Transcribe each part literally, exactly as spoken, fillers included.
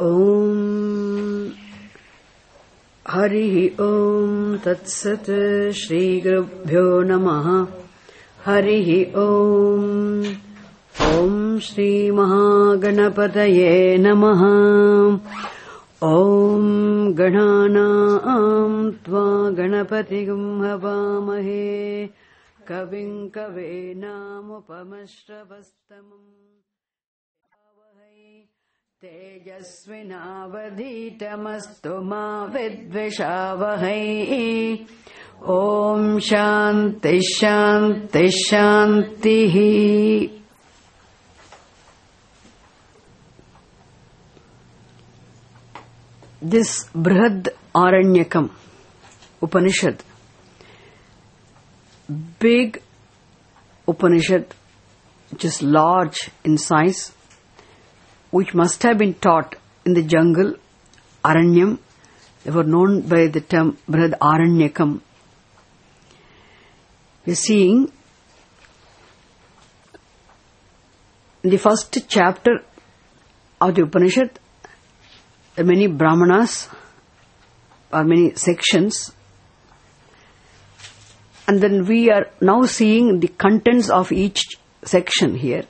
Om Harihi Om Tat Sat Shri Gurubhyo Namaha Harihi Om Om Shri Mahaganapataye Namaha Om Gananam Tva Ganapatigam Havamahe Kavim Kavenam Upamashravastamam Tejasvinavadhitamastu ma vidvishavahai. Om Shanti Shanti Shanti. This Brihad Aranyakam Upanishad, big Upanishad, which is large in size, which must have been taught in the jungle, Aranyam. They were known by the term Brihad Aranyakam. We are seeing in the first chapter of the Upanishad, there are many Brahmanas, or many sections, and then we are now seeing the contents of each section here.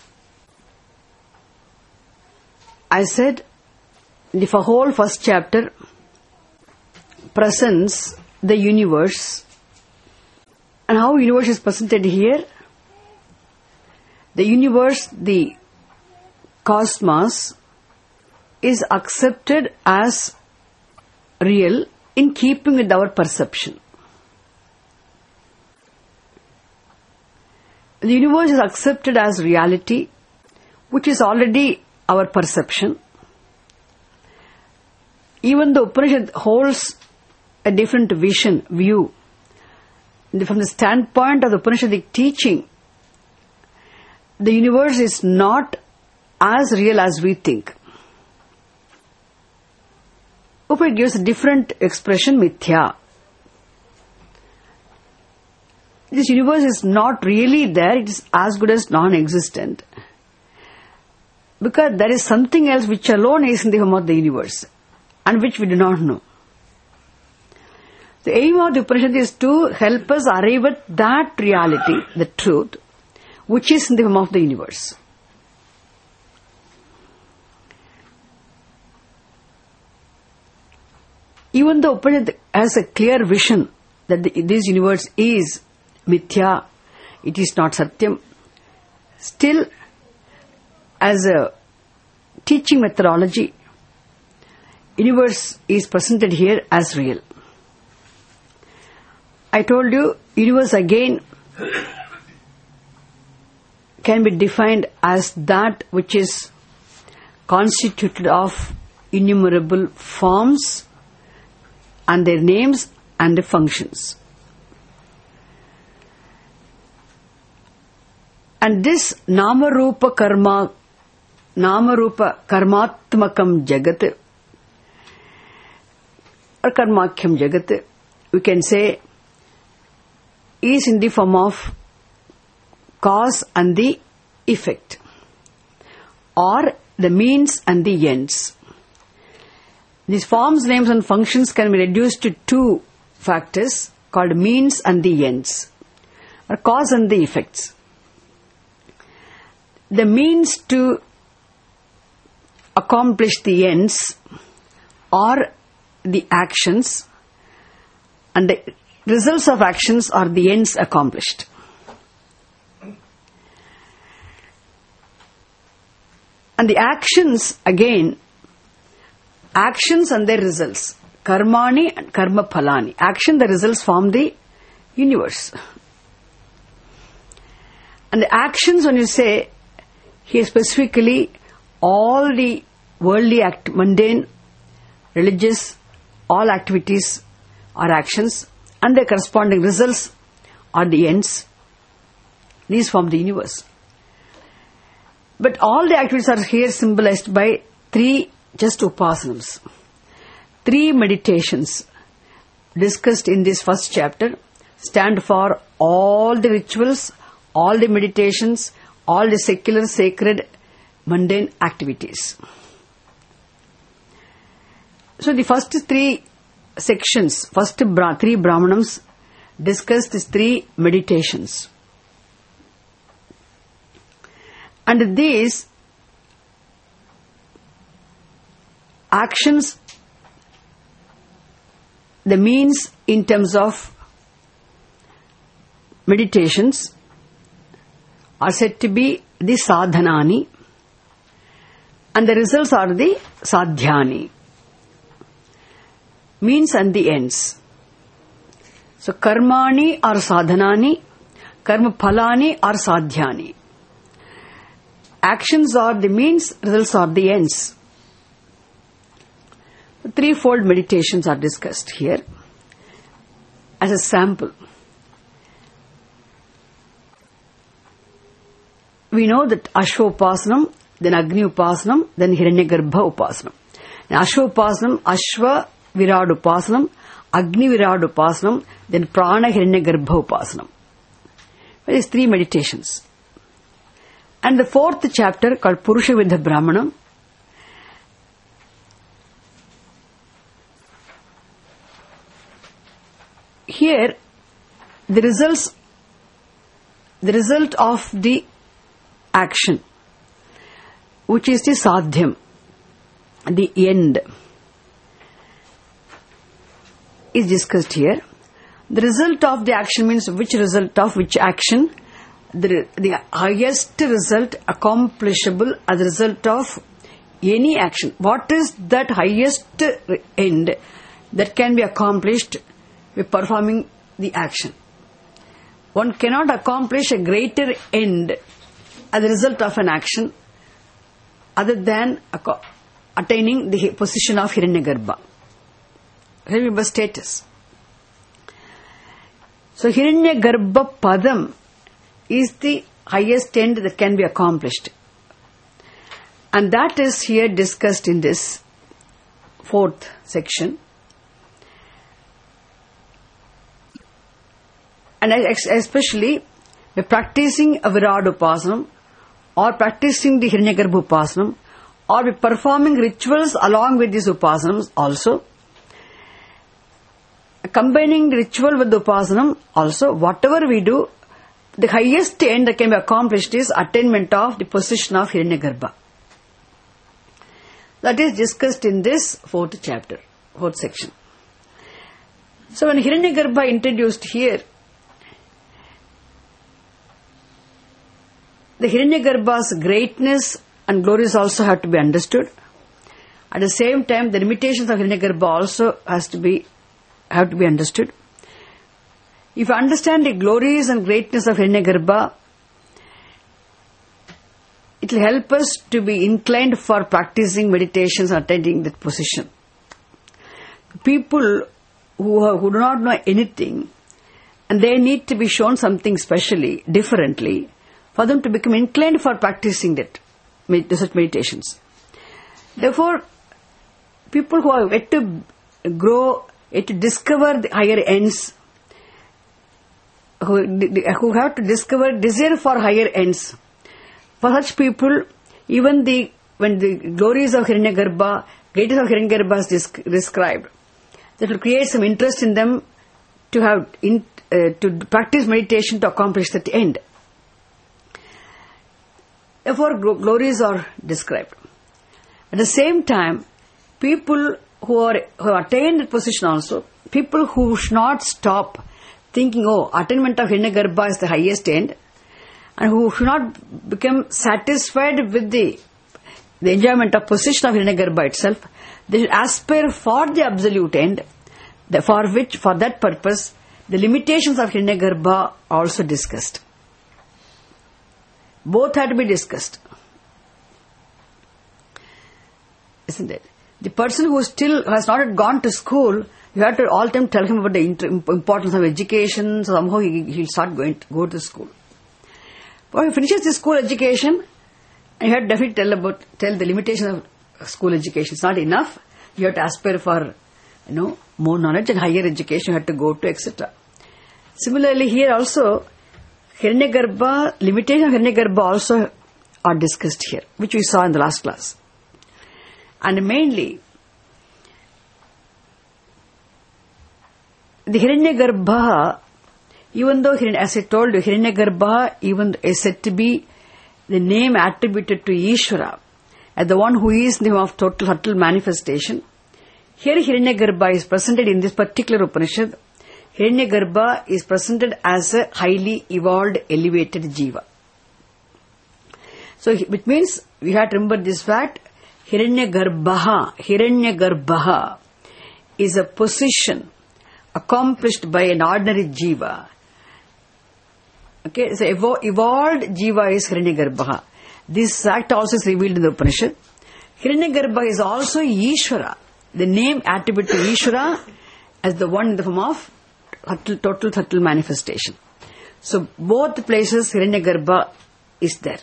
I said the whole first chapter presents the universe, and how universe is presented here. The universe, the cosmos, is accepted as real in keeping with our perception. The universe is accepted as reality, which is already our perception. Even the Upanishad holds a different vision, view. From the standpoint of the Upanishadic teaching, the universe is not as real as we think. Upanishad gives a different expression, mithya. This universe is not really there, it is as good as non-existent. Because there is something else which alone is in the form of the universe, and which we do not know. The aim of the Upanishad is to help us arrive at that reality, the truth, which is in the form of the universe. Even though Upanishad has a clear vision that the, this universe is mithya, it is not satyam, still, as a teaching methodology, universe is presented here as real. I told you, universe again can be defined as that which is constituted of innumerable forms and their names and their functions. And this Nama Rupa Karma, Nama Rupa Karmatmakam Jagat, or Karmakyam Jagat, we can say, is in the form of cause and the effect, or the means and the ends. These forms, names and functions can be reduced to two factors called means and the ends, or cause and the effects. The means to accomplish the ends are the actions, and the results of actions are the ends accomplished. And the actions, again, actions and their results, karmani and karma phalani. Action, the results form the universe. And the actions, when you say, here specifically, all the worldly act, mundane, religious, all activities are actions, and their corresponding results are the ends. These form the universe. But all the activities are here symbolized by three just upasanams. Three meditations discussed in this first chapter stand for all the rituals, all the meditations, all the secular, sacred, mundane activities. So the first three sections, first bra- three Brahmanams discuss these three meditations. And these actions, the means in terms of meditations, are said to be the sadhanani, and the results are the sadhyani, means and the ends. So karmani are sadhanani, karma phalani are sadhyani. Actions are the means, results are the ends. Threefold meditations are discussed here as a sample. We know that Ashwa-upasanam, then Agni-upasanam, then Hiranyagarbha-upasanam. In Ashwa-upasanam, Ashwa Virad-upasanam, Agni-Virad-upasanam, then Prana-Hiranyagarbha-upasanam. There is three meditations. And the fourth chapter called Purusha-Vidha Brahmanam, here the results, the result of the action, which is the sadhyam, the end, is discussed here. The result of the action means which result of which action, the, the highest result accomplishable as a result of any action. What is that highest end that can be accomplished by performing the action? One cannot accomplish a greater end as a result of an action other than attaining the position of Hiranyagarbha. Remember status. So Hiranyagarbha Padam is the highest end that can be accomplished. And that is here discussed in this fourth section. And especially by practicing a Virad Upasanam, or practicing the Hiranyagarbha Upasanam, or by performing rituals along with these Upasanams also, combining the ritual with the Upasanam also, whatever we do, the highest end that can be accomplished is attainment of the position of Hiranyagarbha. That is discussed in this fourth chapter, fourth section. So when Hiranyagarbha introduced here, the Hiranyagarbha's greatness and glories also have to be understood. At the same time, the limitations of Hiranyagarbha also has to be have to be understood. If you understand the glories and greatness of Hiranyagarbha, it will help us to be inclined for practicing meditations and attaining that position. People who, are, who do not know anything, and they need to be shown something specially, differently, for them to become inclined for practicing that, such meditations. Therefore, people who are yet to grow, yet to discover the higher ends, who, who have to discover desire for higher ends, for such people, even the when the glories of Hiranyagarbha, greatness of Hiranyagarbha is disc- described, that will create some interest in them to have in, uh, to practice meditation to accomplish that end. Therefore, glories are described. At the same time, people who are who have attained that position also, people who should not stop thinking, oh, attainment of Hiranyagarbha is the highest end, and who should not become satisfied with the, the enjoyment of position of Hiranyagarbha itself, they should aspire for the absolute end, for which, for that purpose, the limitations of Hiranyagarbha are also discussed. Both had to be discussed. Isn't it? The person who still has not yet gone to school, you have to all the time tell him about the importance of education, so somehow he will start going to go to school. But he finishes his school education, and you have to definitely tell about tell the limitations of school education. It's not enough. You have to aspire for, you know, more knowledge and higher education. You have to go to, et cetera. Similarly, here also, Hiranyagarbha, limitation of Hiranyagarbha also are discussed here, which we saw in the last class. And mainly, the Hiranyagarbha, even though, as I told you, Hiranyagarbha even is said to be the name attributed to Ishvara, as the one who is the name of total subtle manifestation. Here Hiranyagarbha is presented in this particular Upanishad. Hiranyagarbha is presented as a highly evolved, elevated jiva. So, which means we have to remember this fact, Hiranyagarbha, Hiranyagarbha is a position accomplished by an ordinary jiva. Okay, so evo- evolved jiva is Hiranyagarbha. This fact also is revealed in the Upanishad. Hiranyagarbha is also Ishvara, the name attributed to Ishvara as the one in the form of total, total subtle manifestation. So both places Hiranyagarbha is there.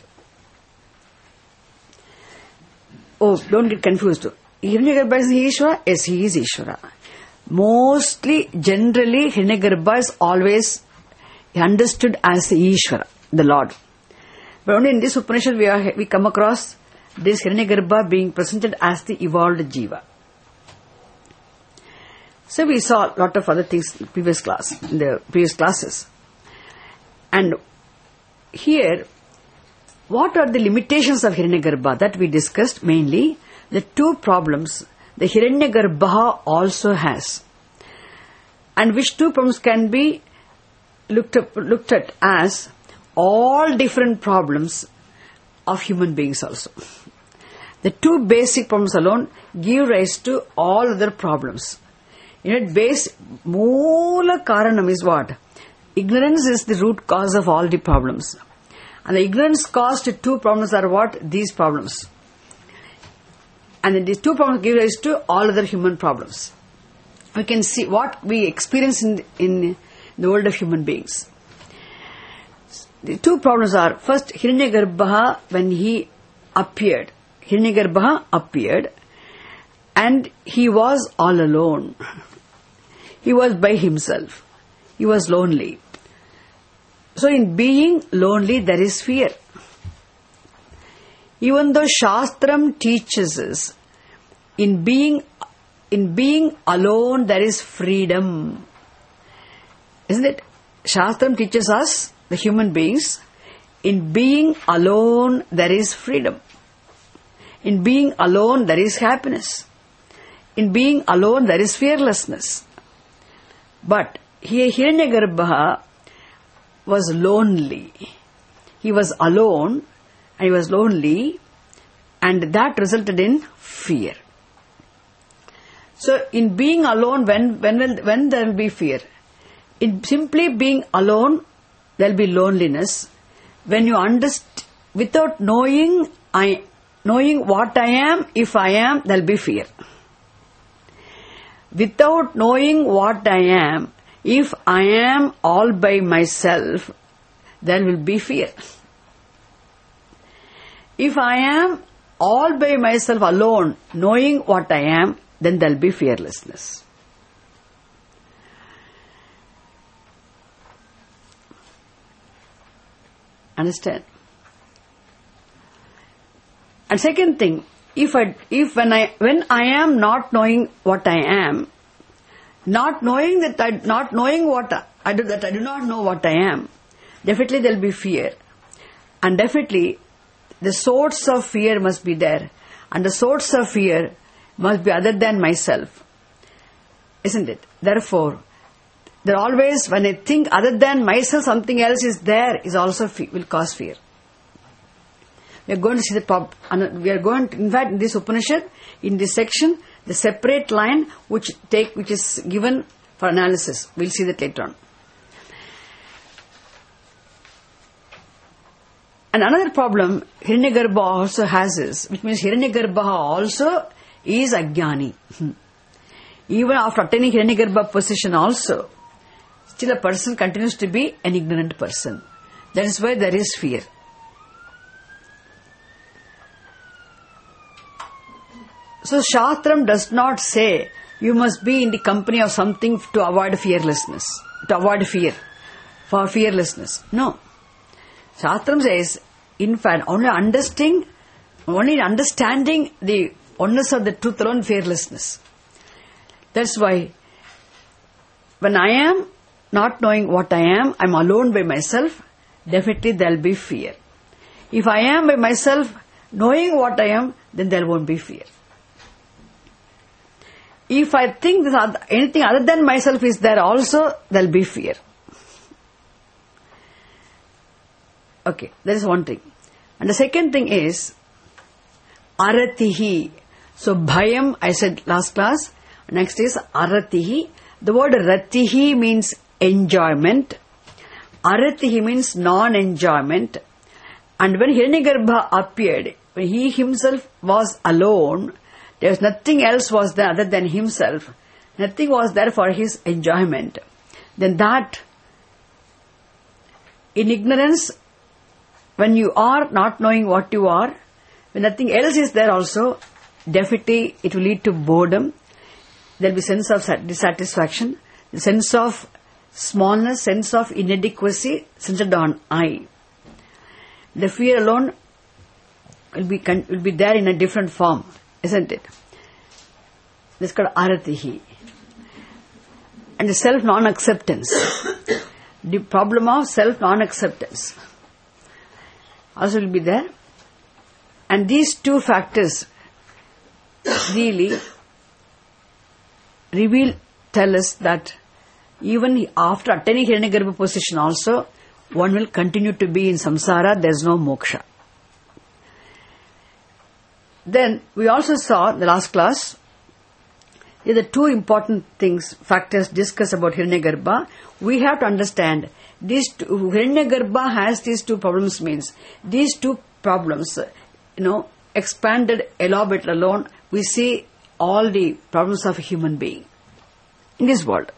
Oh, don't get confused. Hiranyagarbha is Ishvara? Yes, he is Ishvara. Mostly, generally, Hiranyagarbha is always understood as Ishvara, the Lord. But only in this Upanishad we, are, we come across this Hiranyagarbha being presented as the evolved jiva. So we saw a lot of other things in the previous class, in the previous classes. And here, what are the limitations of Hiranyagarbha that we discussed? Mainly, the two problems the Hiranyagarbha also has. And which two problems can be looked, up, looked at as all different problems of human beings also. The two basic problems alone give rise to all other problems. You know, base, moola karanam is what? Ignorance is the root cause of all the problems. And the ignorance caused two problems are what? These problems. And then these two problems give rise to all other human problems. We can see what we experience in, in the world of human beings. The two problems are, first, Hiranyagarbha, when he appeared. Hiranyagarbha appeared and he was all alone. He was by himself. He was lonely. So in being lonely, there is fear. Even though Shastram teaches us, in being, in being alone, there is freedom. Isn't it? Shastram teaches us, the human beings, in being alone, there is freedom. In being alone, there is happiness. In being alone, there is fearlessness. But here, Hiranyagarbha was lonely. He was alone, and he was lonely, and that resulted in fear. So, in being alone, when when will, when there will be fear? In simply being alone, there will be loneliness. When you understand, without knowing, I knowing what I am, if I am, there will be fear. Without knowing what I am, if I am all by myself, there will be fear. If I am all by myself alone, knowing what I am, then there will be fearlessness. Understand? And second thing, if I, if when I, when I am not knowing what I am, not knowing that I, not knowing what I do, that I do not know what I am, definitely there will be fear. And definitely, the source of fear must be there. And the source of fear must be other than myself. Isn't it? Therefore, there always, when I think other than myself, something else is there, is also fe- will cause fear. We are going to see the pop, we are going to, in fact, in this Upanishad, in this section, the separate line which take, which is given for analysis. We'll see that later on. And another problem Hiranyagarbha also has is, which means Hiranyagarbha also is Ajnani. Even after attaining Hiranyagarbha position also, still a person continues to be an ignorant person. That is why there is fear. So Shastram does not say you must be in the company of something to avoid fearlessness, to avoid fear, for fearlessness. No. Shastram says, in fact, only understanding, only understanding the oneness of the truth alone, fearlessness. That's why when I am not knowing what I am, I am alone by myself, definitely there will be fear. If I am by myself, knowing what I am, then there won't be fear. If I think this other, anything other than myself is there also, there will be fear. Okay, that is one thing. And the second thing is, aratihi. So, bhayam, I said last class. Next is aratihi. The word ratihi means enjoyment. Aratihi means non-enjoyment. And when Hiranyagarbha appeared, when he himself was alone, there was nothing else was there other than himself. Nothing was there for his enjoyment. Then that, in ignorance, when you are not knowing what you are, when nothing else is there also, definitely it will lead to boredom. There will be sense of dissatisfaction, sense of smallness, sense of inadequacy centered on I. The fear alone will be will be there in a different form, isn't it? This is called aratihi. And the self non-acceptance. The problem of self non-acceptance also will be there. And these two factors really reveal, tell us that even after attaining Hiranyagarbha position also, one will continue to be in samsara, there is no moksha. Then we also saw in the last class, there are two important things, factors discussed about Hiranyagarbha. We have to understand, these two, Hiranyagarbha has these two problems means, these two problems, you know, expanded, elaborated alone, we see all the problems of a human being in this world.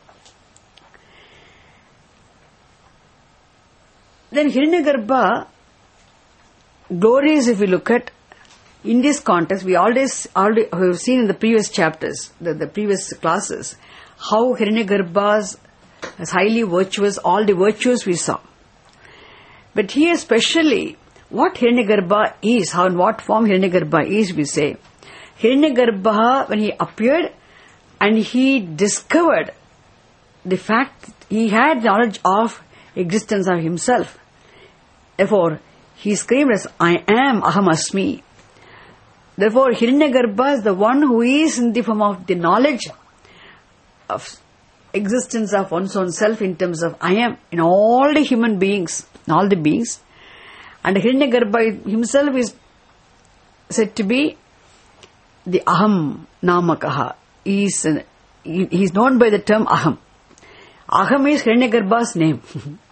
Then Hiranyagarbha glories, if we look at, in this context, we always already have seen in the previous chapters, the, the previous classes, how Hiranyagarbha is highly virtuous, all the virtues we saw. But here especially, what Hiranyagarbha is, how in what form Hiranyagarbha is, we say. Hiranyagarbha, when he appeared and he discovered the fact, he had knowledge of existence of himself. Therefore, he screamed as, I am Aham Asmi. Therefore, Hiranyagarbha is the one who is in the form of the knowledge of existence of one's own self in terms of I am in all the human beings, in all the beings. And Hiranyagarbha himself is said to be the Aham Namakaha. He is, he is known by the term Aham. Aham is Hiranyagarbha's name.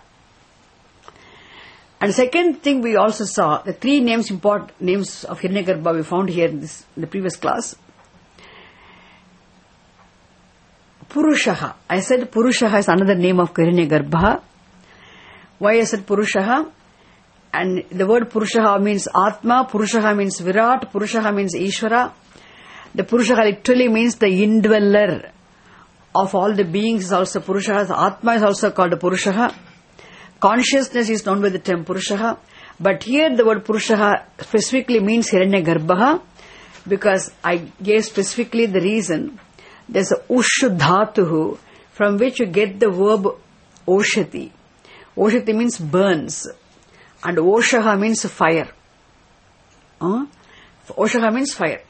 And second thing we also saw, the three names, important names of Hiranyagarbha we found here in, this, in the previous class. Purushaha. I said Purushaha is another name of Hiranyagarbha. Why I said Purushaha? And the word Purushaha means Atma, Purushaha means Virat, Purushaha means Ishvara. The Purushaha literally means the indweller of all the beings is also Purushaha. The Atma is also called Purushaha. Consciousness is known by the term Purushaha. But here the word Purushaha specifically means Hiranyagarbha, because I gave specifically the reason. There's a Ushu Dhatuhu, from which you get the verb Oshati. Oshati means burns. And Oshaha means fire. Uh? Oshaha means fire.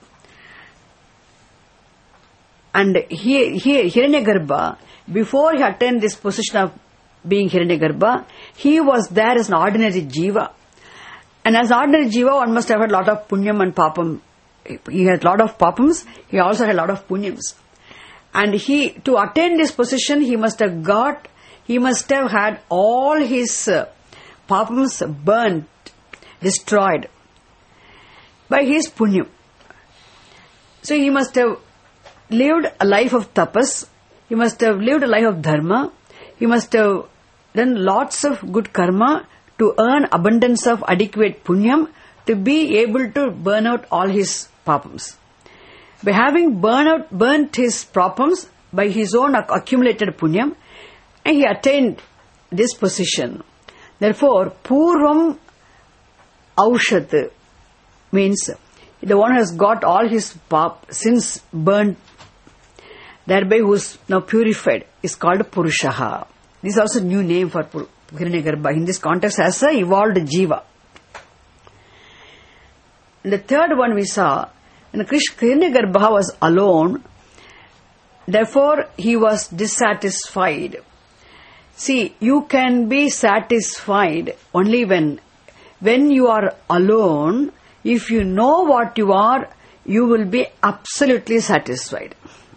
And here, here Hiranyagarbha, before he attained this position of being Hiranyagarbha, he was there as an ordinary jiva. And as an ordinary jiva, one must have had a lot of punyam and papam. He had a lot of papams, he also had a lot of punyams. And he, to attain this position, he must have got, he must have had all his uh, papams burnt, destroyed by his punyam. So he must have lived a life of tapas, he must have lived a life of dharma, he must have done lots of good karma to earn abundance of adequate punyam to be able to burn out all his papams. By having burn out, burnt his papams by his own accumulated punyam, and he attained this position. Therefore, Purvam Aushat means the one who has got all his pap, sins burnt, thereby who is now purified. is called Purushaha. This is also a new name for Hiranyagarbha. In this context, as a evolved Jiva. And the third one we saw, when Hiranyagarbha was alone, therefore he was dissatisfied. See, you can be satisfied only when, when you are alone. If you know what you are, you will be absolutely satisfied.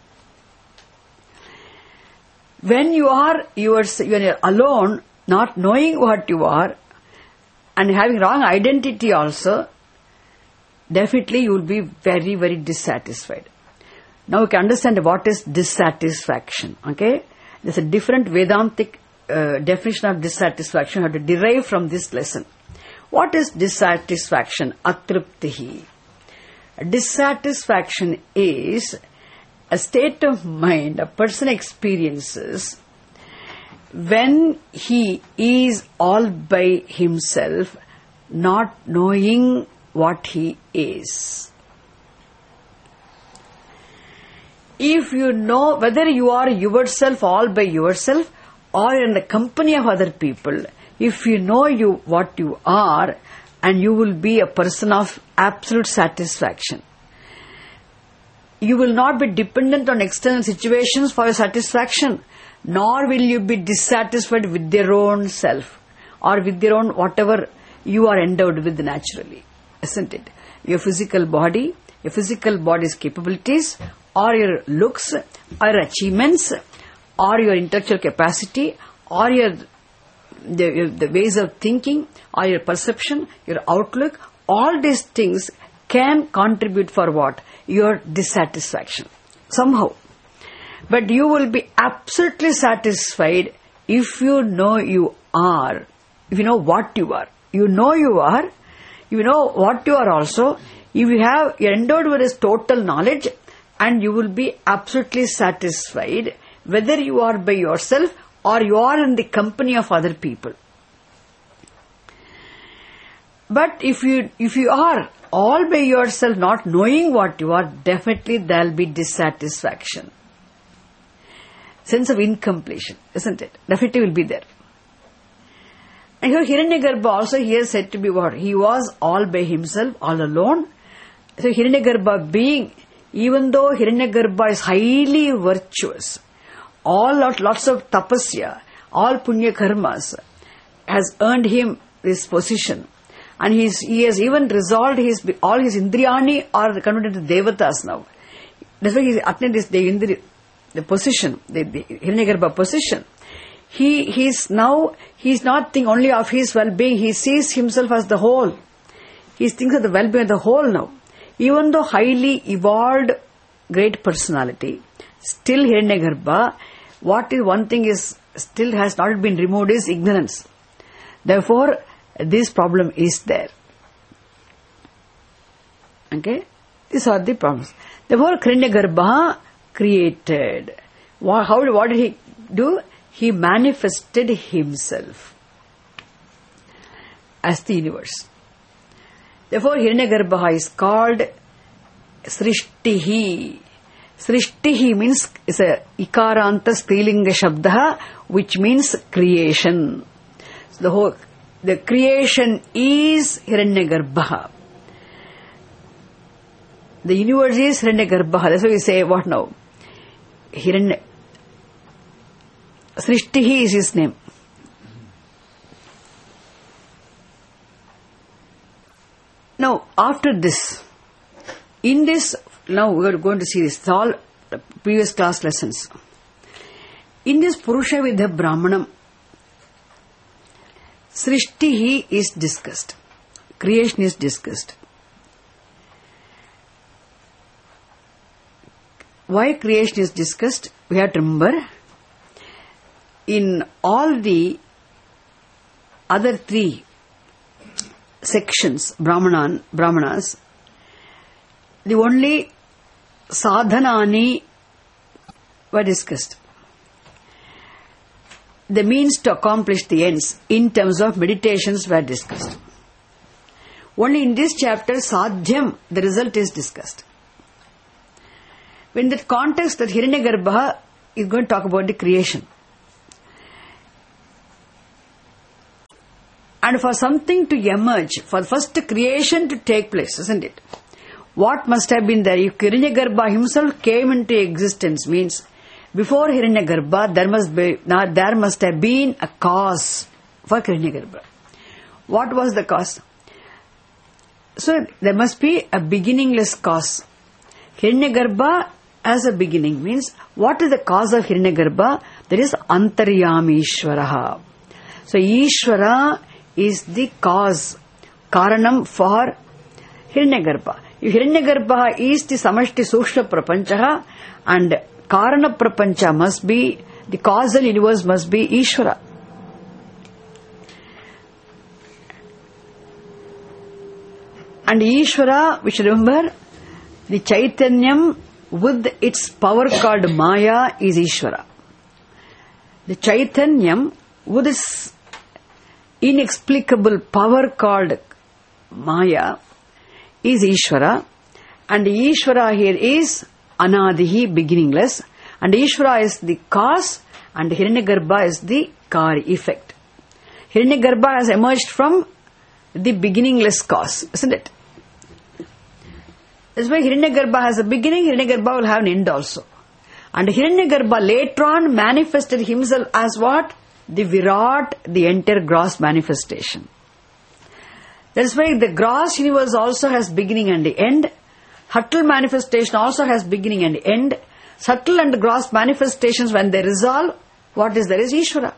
When you are, you are, when you are alone, not knowing what you are, and having wrong identity also, definitely you will be very, very dissatisfied. Now you can understand what is dissatisfaction. Okay? There's a different Vedantic uh, definition of dissatisfaction, how to derive from this lesson. What is dissatisfaction? Atruptihi. Dissatisfaction is a state of mind a person experiences when he is all by himself, not knowing what he is. If you know whether you are yourself all by yourself or in the company of other people, if you know you what you are, and you will be a person of absolute satisfaction. You will not be dependent on external situations for your satisfaction, nor will you be dissatisfied with your own self or with your own whatever you are endowed with naturally, isn't it? Your physical body, your physical body's capabilities, or your looks, or your achievements, or your intellectual capacity, or your the, the ways of thinking, or your perception, your outlook, all these things can contribute for what? Your dissatisfaction. Somehow. But you will be absolutely satisfied if you know you are. If you know what you are. You know you are. You know what you are also. If you have, you are endowed with this total knowledge, and you will be absolutely satisfied whether you are by yourself or you are in the company of other people. But if you if you are all by yourself, not knowing what you are, definitely there will be dissatisfaction. Sense of incompletion, isn't it? Definitely will be there. And here Hiranyagarbha also here said to be what? He was all by himself, all alone. So Hiranyagarbha being, even though Hiranyagarbha is highly virtuous, all lot, lots of tapasya, all punya karmas has earned him this position. And he's, he has even resolved his, all his indriyani are converted to devatas now. That's why he attained this, the, indri, the position, the, the Hiranyagarbha position. He, he's now, he's not thinking only of his well-being, he sees himself as the whole. He thinks of the well-being of the whole now. Even though highly evolved, great personality, still Hiranyagarbha, what is one thing is still has not been removed is ignorance. Therefore, this problem is there. Okay? These are the problems. Therefore, Hiranyagarbha created. How, what did he do? He manifested himself as the universe. Therefore, Hiranyagarbha is called Srishtihi. Srishtihi means is a ikaranta strilinga shabda, which means creation. So the whole the creation is Hiranyagarbha. The universe is Hiranyagarbha. That's why we say what now? Hiranya Srishtihi is his name. Now, after this, in this, now we are going to see this, it's all previous class lessons. In this Purusha Vidha Brahmanam, Srishtihi is discussed. Creation is discussed. Why creation is discussed? We have to remember, in all the other three sections, Brahmanan, Brahmanas, the only sadhanani were discussed. The means to accomplish the ends in terms of meditations were discussed. Only in this chapter, sadhyam, the result is discussed. In that context, that Hiranyagarbha is going to talk about the creation. And for something to emerge, for first creation to take place, isn't it? What must have been there? If Hiranyagarbha himself came into existence, means before Hiranyagarbha, there must be, there must have been a cause for Hiranyagarbha. What was the cause? So there must be a beginningless cause. Hiranyagarbha as a beginning means, what is the cause of Hiranyagarbha? There is Antaryami Ishvaraha. So Ishvara is the cause, Karanam for Hiranyagarbha. If Hiranyagarbha is the Samashti Sukshma Prapancha, and Karana Prapancha must be, the causal universe must be Ishvara. And Ishvara, which remember, the Chaitanyam with its power called Maya is Ishvara. The Chaitanyam with its inexplicable power called Maya is Ishvara, and Ishvara here is Anadihi, beginningless, and Ishvara is the cause, and Hiranyagarbha is the Kari, effect. Hiranyagarbha has emerged from the beginningless cause, isn't it? That's why Hiranyagarbha has a beginning, Hiranyagarbha will have an end also. And Hiranyagarbha later on manifested himself as what? The Virat, the entire gross manifestation. That's why the gross universe also has beginning and end. Subtle manifestation also has beginning and end. Subtle and gross manifestations, when they resolve, what is there is Ishvara.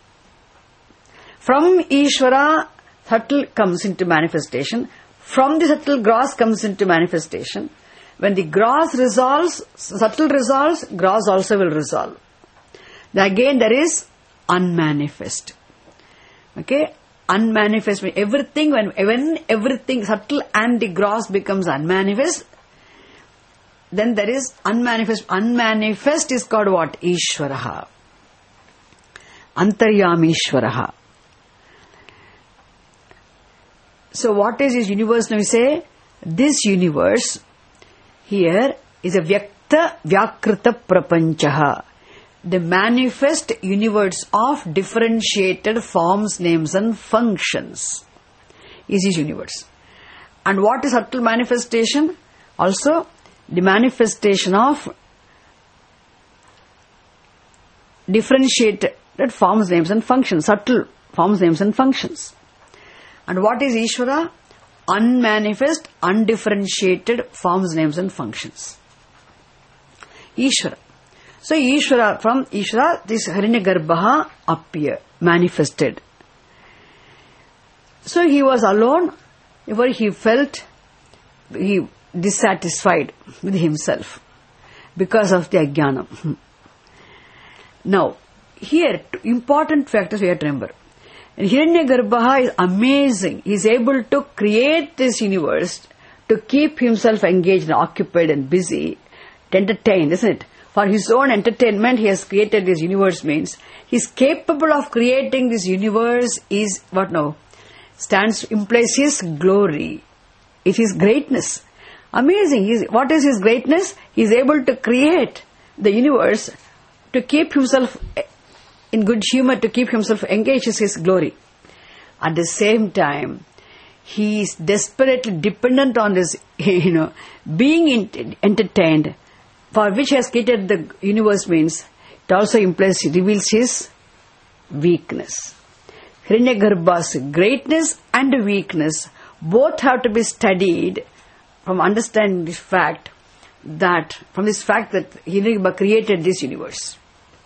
From Ishvara, subtle comes into manifestation. From the subtle, gross comes into manifestation. When the gross resolves, subtle resolves, gross also will resolve. Then again there is unmanifest. Okay? Unmanifest means everything, when, when everything subtle and the gross becomes unmanifest, then there is unmanifest. Unmanifest is called what? Ishvaraha. Antaryami Ishvaraha. So what is this universe? Now we say, this universe here is a Vyakta Vyakrita Prapanchaha. The manifest universe of differentiated forms, names and functions is his universe. And what is subtle manifestation? Also, the manifestation of differentiated forms, names and functions, subtle forms, names and functions. And what is Ishvara? Unmanifest, undifferentiated forms, names and functions. Ishvara. So Ishvara, from Ishvara, this Hiranyagarbha appeared, manifested. So he was alone, where he felt he dissatisfied with himself because of the ajnanam. Now, here, important factors we have to remember. Hiranyagarbha is amazing. He is able to create this universe to keep himself engaged and occupied and busy, entertained, isn't it? For his own entertainment, he has created this universe, means he is capable of creating this universe is what now? Stands, implies his glory. It is greatness. Amazing. He's, what is his greatness? He is able to create the universe to keep himself in good humor, to keep himself engaged is his glory. At the same time, he is desperately dependent on this, you know, being entertained, for which he has created the universe, means it also implies, reveals his weakness. Hiranyagarbha's greatness and weakness both have to be studied from understanding this fact, that from this fact that Hiranyagarbha created this universe.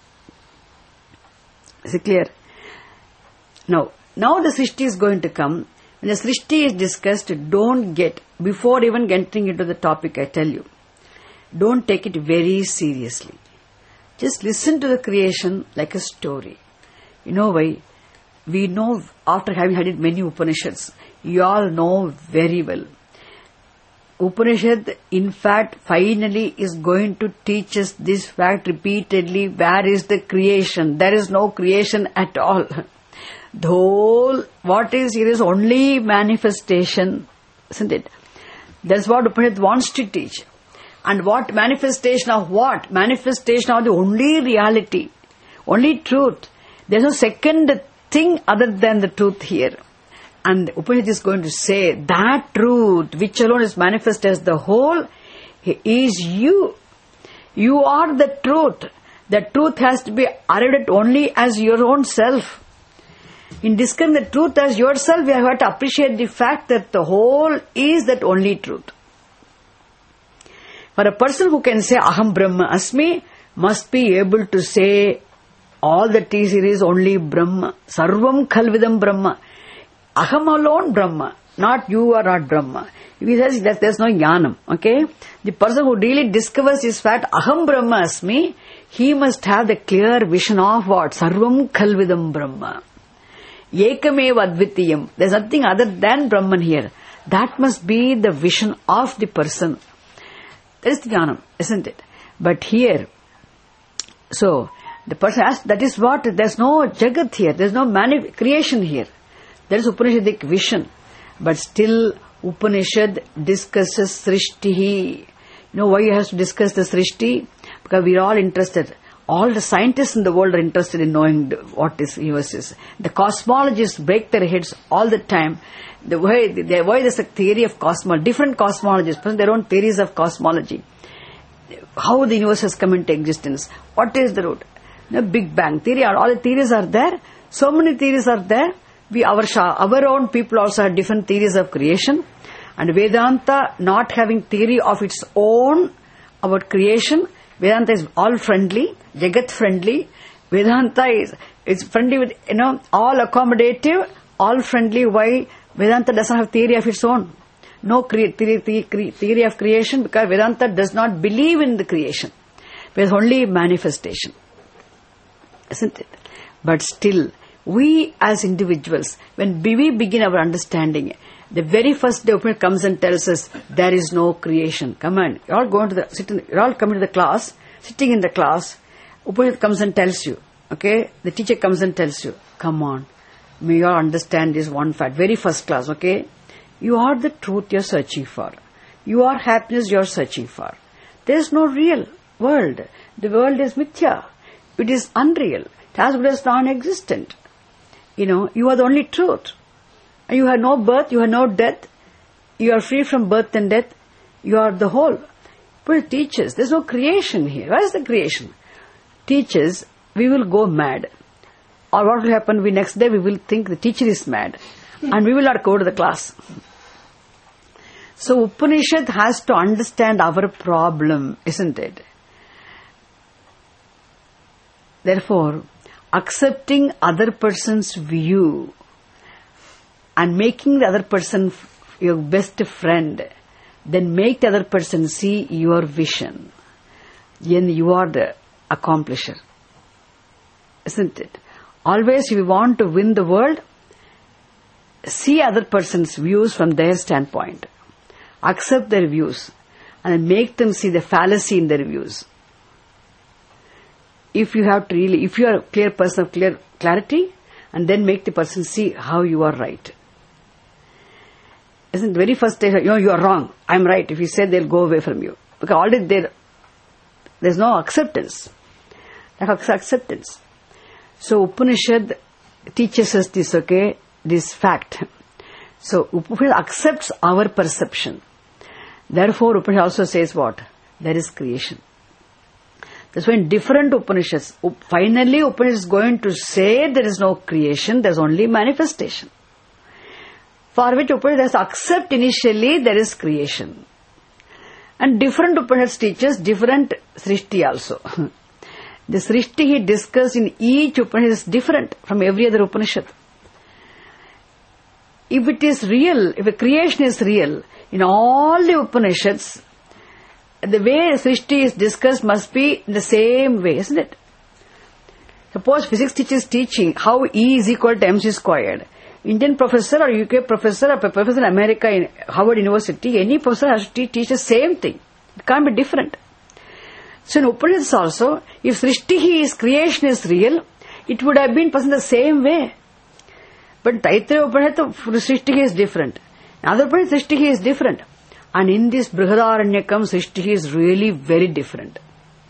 Is it clear? Now, now the Srishti is going to come. When the Srishti is discussed, don't get, before even getting into the topic, I tell you, don't take it very seriously. Just listen to the creation like a story. You know why? We know, after having studied many Upanishads, you all know very well. Upanishad, in fact, finally is going to teach us this fact repeatedly. Where is the creation? There is no creation at all. The whole, what is here is only manifestation, isn't it? That's what Upanishad wants to teach. And what manifestation of what? Manifestation of the only reality, only truth. There is no second thing other than the truth here. And Upanishad is going to say that truth, which alone is manifest as the whole, is you. You are the truth. The truth has to be arrived at only as your own self. In discovering the truth as yourself, we have to appreciate the fact that the whole is that only truth. For a person who can say Aham Brahma Asmi, must be able to say all that is here is only Brahma. Sarvam Khalvidam Brahma. Aham alone Brahma. Not you are not Brahma. If he says that there is no jnanam, okay? The person who really discovers this fact, Aham Brahma Asmi, he must have the clear vision of what? Sarvam Khalvidam Brahma. Ekameva Advitiyam. There is nothing other than Brahman here. That must be the vision of the person. That is the jnanam, isn't it? But here, so, the person asks, that is what? There is no jagat here. There is no mani- creation here. There is Upanishadic vision. But still, Upanishad discusses Srishti. You know why you have to discuss the Srishti? Because we are all interested. All the scientists in the world are interested in knowing what this universe is. The cosmologists break their heads all the time. The way, the, why there's a theory of cosmology, different cosmologists present their own theories of cosmology. How the universe has come into existence. What is the root? The Big Bang theory, all the theories are there. So many theories are there. We, our, our own people also have different theories of creation. And Vedanta not having theory of its own about creation, Vedanta is all friendly, Jagat friendly. Vedanta is, is friendly with, you know, all accommodative, all friendly. Why? Vedanta doesn't have theory of its own. No cre- theory, theory, theory of creation, because Vedanta does not believe in the creation. There's only manifestation. Isn't it? But still, we as individuals, when we begin our understanding, the very first day Upanishad comes and tells us there is no creation. Come on, you're all going to the, sit in, you're all coming to the class, sitting in the class, Upanishad comes and tells you, okay, the teacher comes and tells you, come on, may you all understand this one fact, very first class, okay, you are the truth you're searching for. You are happiness you're searching for. There is no real world. The world is mithya. It is unreal. It as good as non-existent. You know, you are the only truth. You have no birth, you have no death. You are free from birth and death. You are the whole. But it teaches, there's no creation here. Where is the creation? Teaches, we will go mad. Or what will happen? We next day we will think the teacher is mad. And we will not go to the class. So Upanishad has to understand our problem, isn't it? Therefore, accepting other person's view and making the other person your best friend, then make the other person see your vision. Then you are the accomplisher. Isn't it? Always if you want to win the world, see other person's views from their standpoint. Accept their views and make them see the fallacy in their views. If you have to really, if you are a clear person of clear clarity, and then make the person see how you are right. Isn't the very first day, you know, you are wrong, I am right. If you say, they'll go away from you. Because already there, there's no acceptance. Lack of acceptance. So Upanishad teaches us this, okay, this fact. So Upanishad accepts our perception. Therefore Upanishad also says what? There is creation. That's why in different Upanishads, finally Upanishad is going to say there is no creation, there is only manifestation. For which Upanishad has to accept initially there is creation. And different Upanishads teaches different Srishti also. The Srishti he discussed in each Upanishad is different from every other Upanishad. If it is real, if a creation is real, in all the Upanishads, the way Srishti is discussed must be in the same way, isn't it? Suppose physics teacher is teaching how E is equal to mc squared. Indian professor or U K professor or a professor in America in Harvard University, any professor has to teach the same thing. It can't be different. So in Upanishads also, if Srishti is creation is real, it would have been present the same way. But Taittiriya Upanishad, Srishti is different. In other Upanishad, Srishti is different. And in this Brihadaranyakam, Srishti is really very different.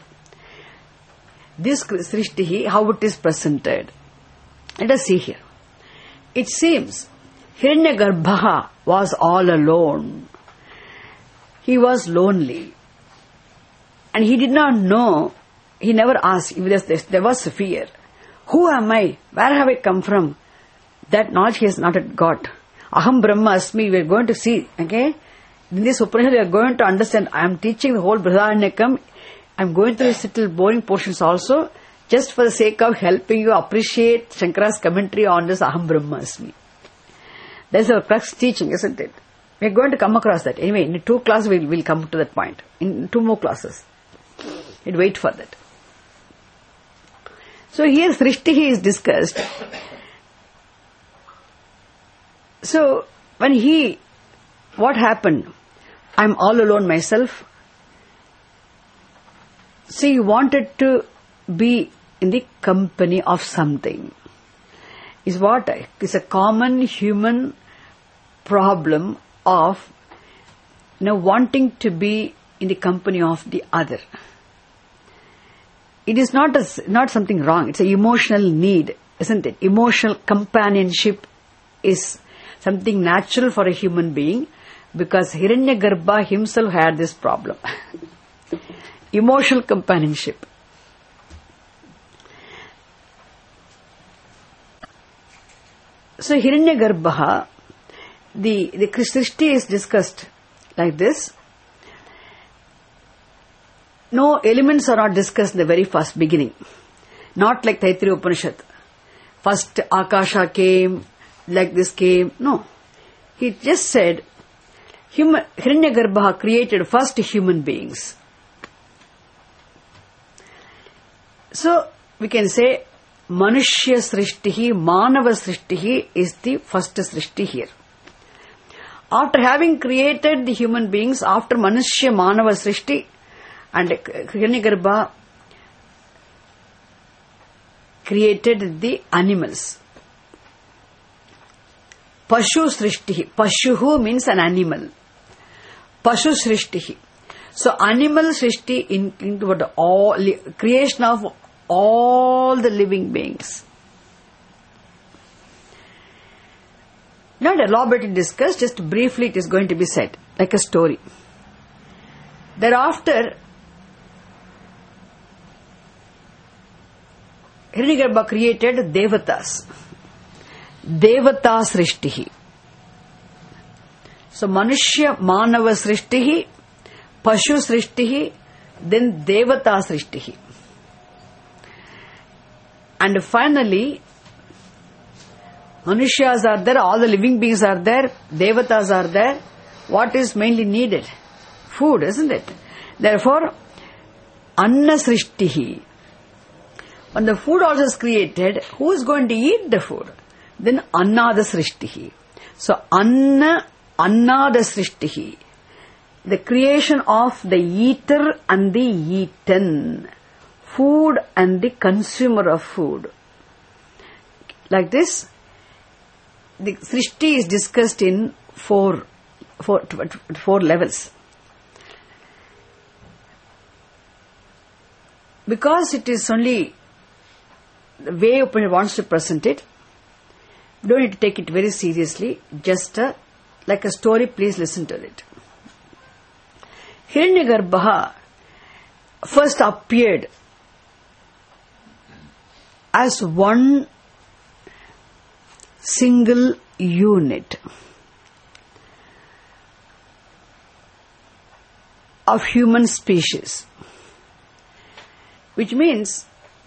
This Srishti, how it is presented. Let us see here. It seems Hiranyagarbha was all alone. He was lonely. And he did not know, he never asked, if there was fear. Who am I? Where have I come from? That knowledge he has not got. Aham Brahma Asmi, we are going to see, okay? In this Upanishad, we are going to understand. I am teaching the whole Brihadaranyakam. I am going through these little boring portions also, just for the sake of helping you appreciate Shankara's commentary on this Aham Brahma Asmi. That is our crux teaching, isn't it? We are going to come across that. Anyway, in two classes, we will come to that point. In two more classes. We'll wait for that. So here Srishti is discussed. So, when he, what happened? I'm all alone myself. So he wanted to be in the company of something. Is what? It's a common human problem of, you know, wanting to be in the company of the other. It is not a, not something wrong. It's an emotional need, isn't it? Emotional companionship is something natural for a human being, because Hiranyagarbha himself had this problem. Emotional companionship. So Hiranyagarbha, the, the Srishti is discussed like this. No elements are not discussed in the very first beginning. Not like Taittiriya Upanishad. First Akasha came, like this came. No. He just said, human, Hiranyagarbha created first human beings. So, we can say, Manushya Srishtihi, Manava Srishtihi is the first Srishti here. After having created the human beings, after Manushya Manava Srishti, and Hiranyagarbha created the animals. Pashu Srishtihi. Pashuhu means an animal. Pashu Srishtihi. So animal Srishti in, into what all creation of all the living beings. Not elaborately discussed, just briefly it is going to be said, like a story. Thereafter, Hiranyagarbha created Devatas. Devata Srishtihi. So Manushya Manava Srishtihi, Pashu Srishtihi, then Devata Srishtihi. And finally, Manushyas are there, all the living beings are there, Devatas are there. What is mainly needed? Food, isn't it? Therefore, Anna Srishtihi. When the food also is created, who is going to eat the food? Then Annada Srishtihi. So Anna, Annada Srishtihi. The creation of the eater and the eaten. Food and the consumer of food. Like this, the Srishti is discussed in four, four, four levels. Because it is only the way Upanishad wants to present it, we don't need to take it very seriously, just a, like a story, please listen to it. Hiranyagarbha first appeared as one single unit of human species, which means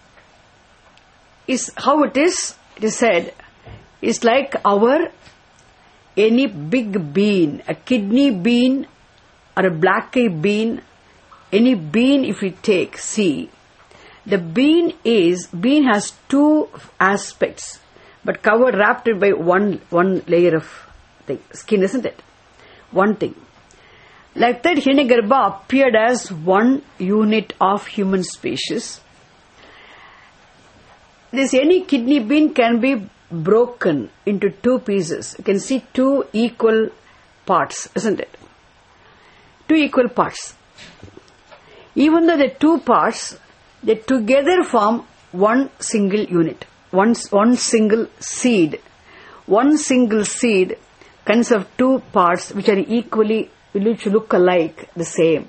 is how it is, it is said, is like our any big bean, a kidney bean or a black eye bean, any bean if we take, see, the bean is, bean has two aspects, but covered, wrapped it by one, one layer of thing, skin, isn't it? One thing. Like that, Hiranyagarbha appeared as one unit of human species. This any kidney bean can be broken into two pieces. You can see two equal parts, isn't it? two equal parts. Even though the two parts, they together form one single unit, one, one single seed. One single seed consists of two parts which are equally, which look alike, the same.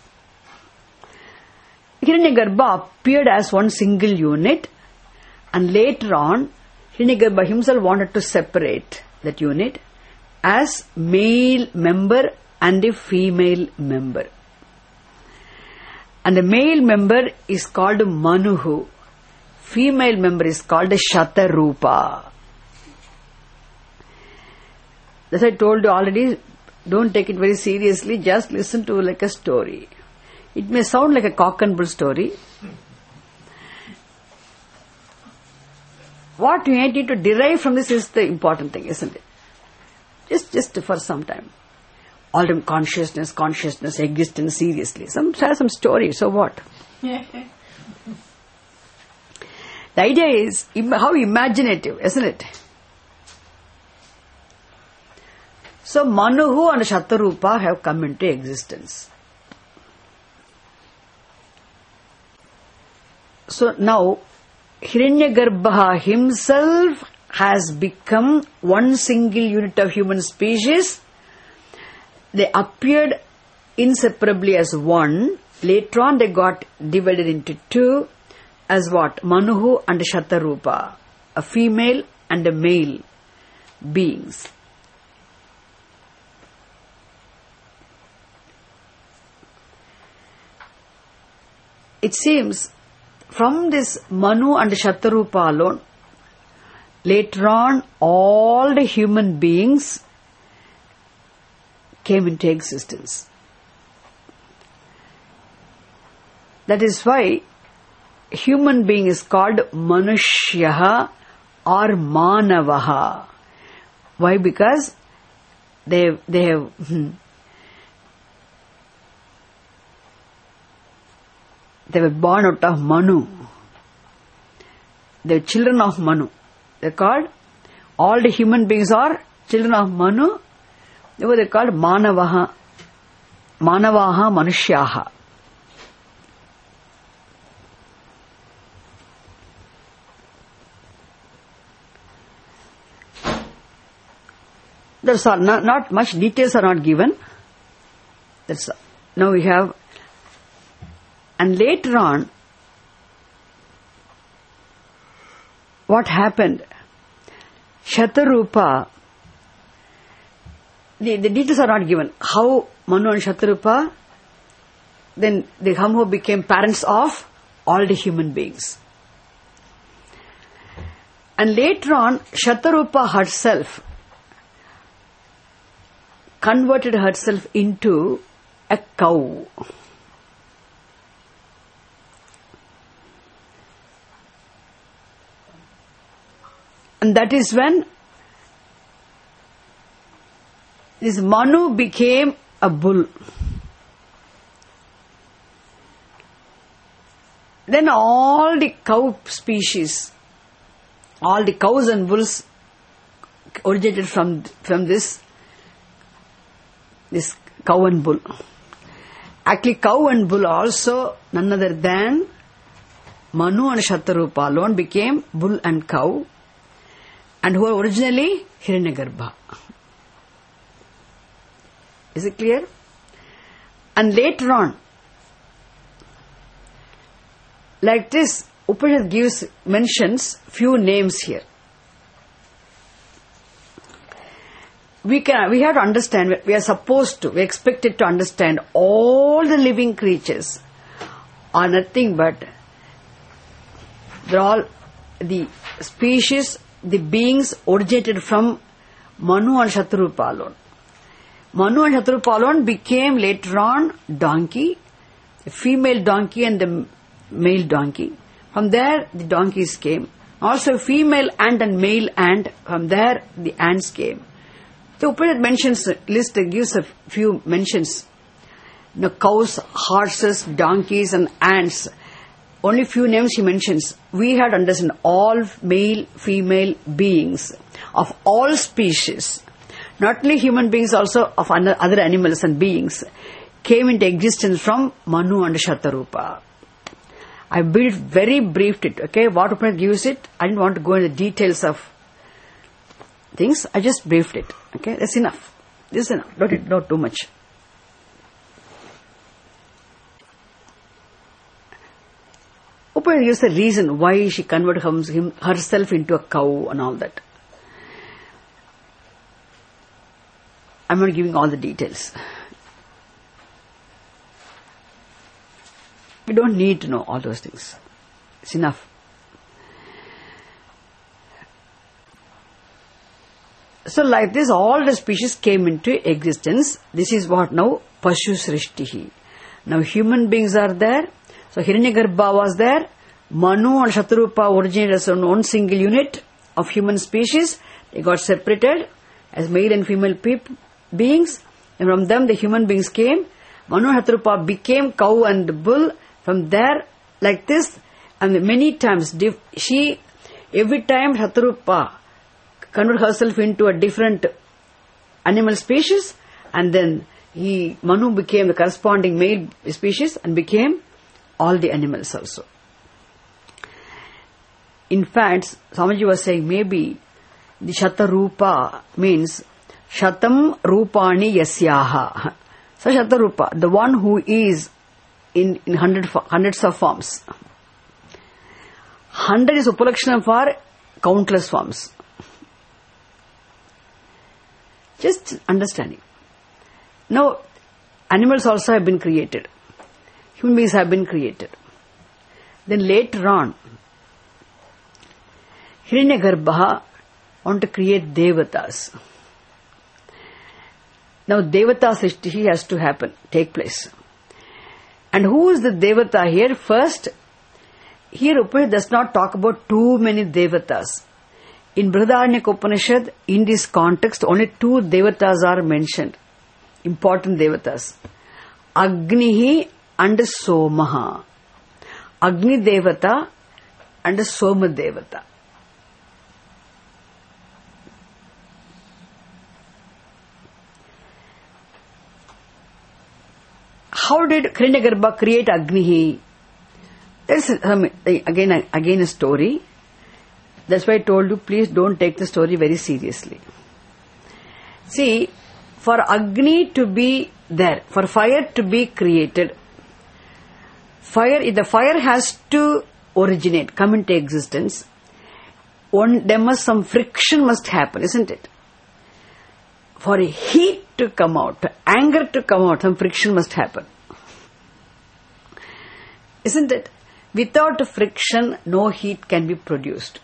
Hiranyagarbha appeared as one single unit, and later on, Hiranyagarbha himself wanted to separate that unit as male member and a female member. And the male member is called Manuhu. Female member is called Shatarupa. As I told you already, don't take it very seriously, just listen to like a story. It may sound like a cock and bull story. What you need to derive from this is the important thing, isn't it? Just, just for some time. All them consciousness, consciousness, existence, seriously. Some, some story, so what? The idea is how imaginative, isn't it? So Manuhu and Shatarupa have come into existence. So now Hiranyagarbha himself has become one single unit of human species. They appeared inseparably as one. Later on they got divided into two as what? Manuhu and Shatarupa, a female and a male beings. It seems from this Manu and Shatarupa alone, later on all the human beings came into existence. That is why human being is called Manushyaha or Manavaha. Why? Because they they have hmm, they were born out of Manu. They are children of Manu. They are called, all the human beings are children of Manu. They were called Manavaha, Manavaha, Manushyaha. That's all. Not, not much details are not given. That's all. Now we have, and later on, what happened? Shatarupa, the, the details are not given. How Manu and Shatarupa, then they somehow became parents of all the human beings. And later on, Shatarupa herself converted herself into a cow. And that is when this Manu became a bull. Then all the cow species, all the cows and bulls originated from, from this, this cow and bull. Actually, cow and bull also none other than Manu and Shatarupa alone became bull and cow, and who are originally Hiranyagarbha. Is it clear? And later on, like this, Upanishad gives, mentions few names here. We can, we have to understand, we are supposed to, we are expected to understand all the living creatures are nothing but, they are all the species, the beings originated from Manu and Shatarupa alone. Manu and Shatarupa alone became later on donkey, a female donkey and the male donkey. From there the donkeys came. Also female ant and male ant, from there the ants came. The Upanishad mentions, list gives a few mentions. You know, cows, horses, donkeys and ants. Only few names he mentions. We have to understand all male, female beings of all species. Not only human beings, also of other animals and beings. came into existence from Manu and Shatarupa. I briefed, very briefed it, okay? What Upanishad gives it, I didn't want to go into the details of things, I just briefed it, okay? That's enough. This is enough, don't, not too much. Upanishad gives the reason why she converted him, herself into a cow and all that. I'm not giving all the details. We don't need to know all those things. It's enough. So like this, all the species came into existence. This is what now Pashu Srishtihi. Now human beings are there. So Hiranyagarbha was there. Manu and Shatarupa originated as one single unit of human species. They got separated as male and female peop- beings. And from them the human beings came. Manu and Shatarupa became cow and bull. From there, like this, and many times, she, every time Shatarupa converted herself into a different animal species, and then he, Manu became the corresponding male species and became all the animals also. In fact, Swamiji was saying maybe the Shatarupa means Shatam Rupani Yasyaha. So Shatarupa, the one who is in, in hundred, hundreds of forms. Hundred is upalakshana for countless forms. Just understanding. Now, animals also have been created. Human beings have been created. Then later on, Hiranyagarbha want to create devatas. Now, devata srishti has to happen, take place. And who is the devata here? First, here Upanishad does not talk about too many devatas. In Brihadaranyaka Upanishad, in this context, only two devatas are mentioned. Important devatas. Agnihi and Somaha. Agni devata and Soma devata. How did Hiranyagarbha create Agnihi? That's um, again, again a story. That's why I told you, please don't take the story very seriously. See, for Agni to be there, for fire to be created, fire, the fire has to originate, come into existence. One, there must, some friction must happen, isn't it? For heat to come out, anger to come out, some friction must happen. Isn't it? Without friction, no heat can be produced.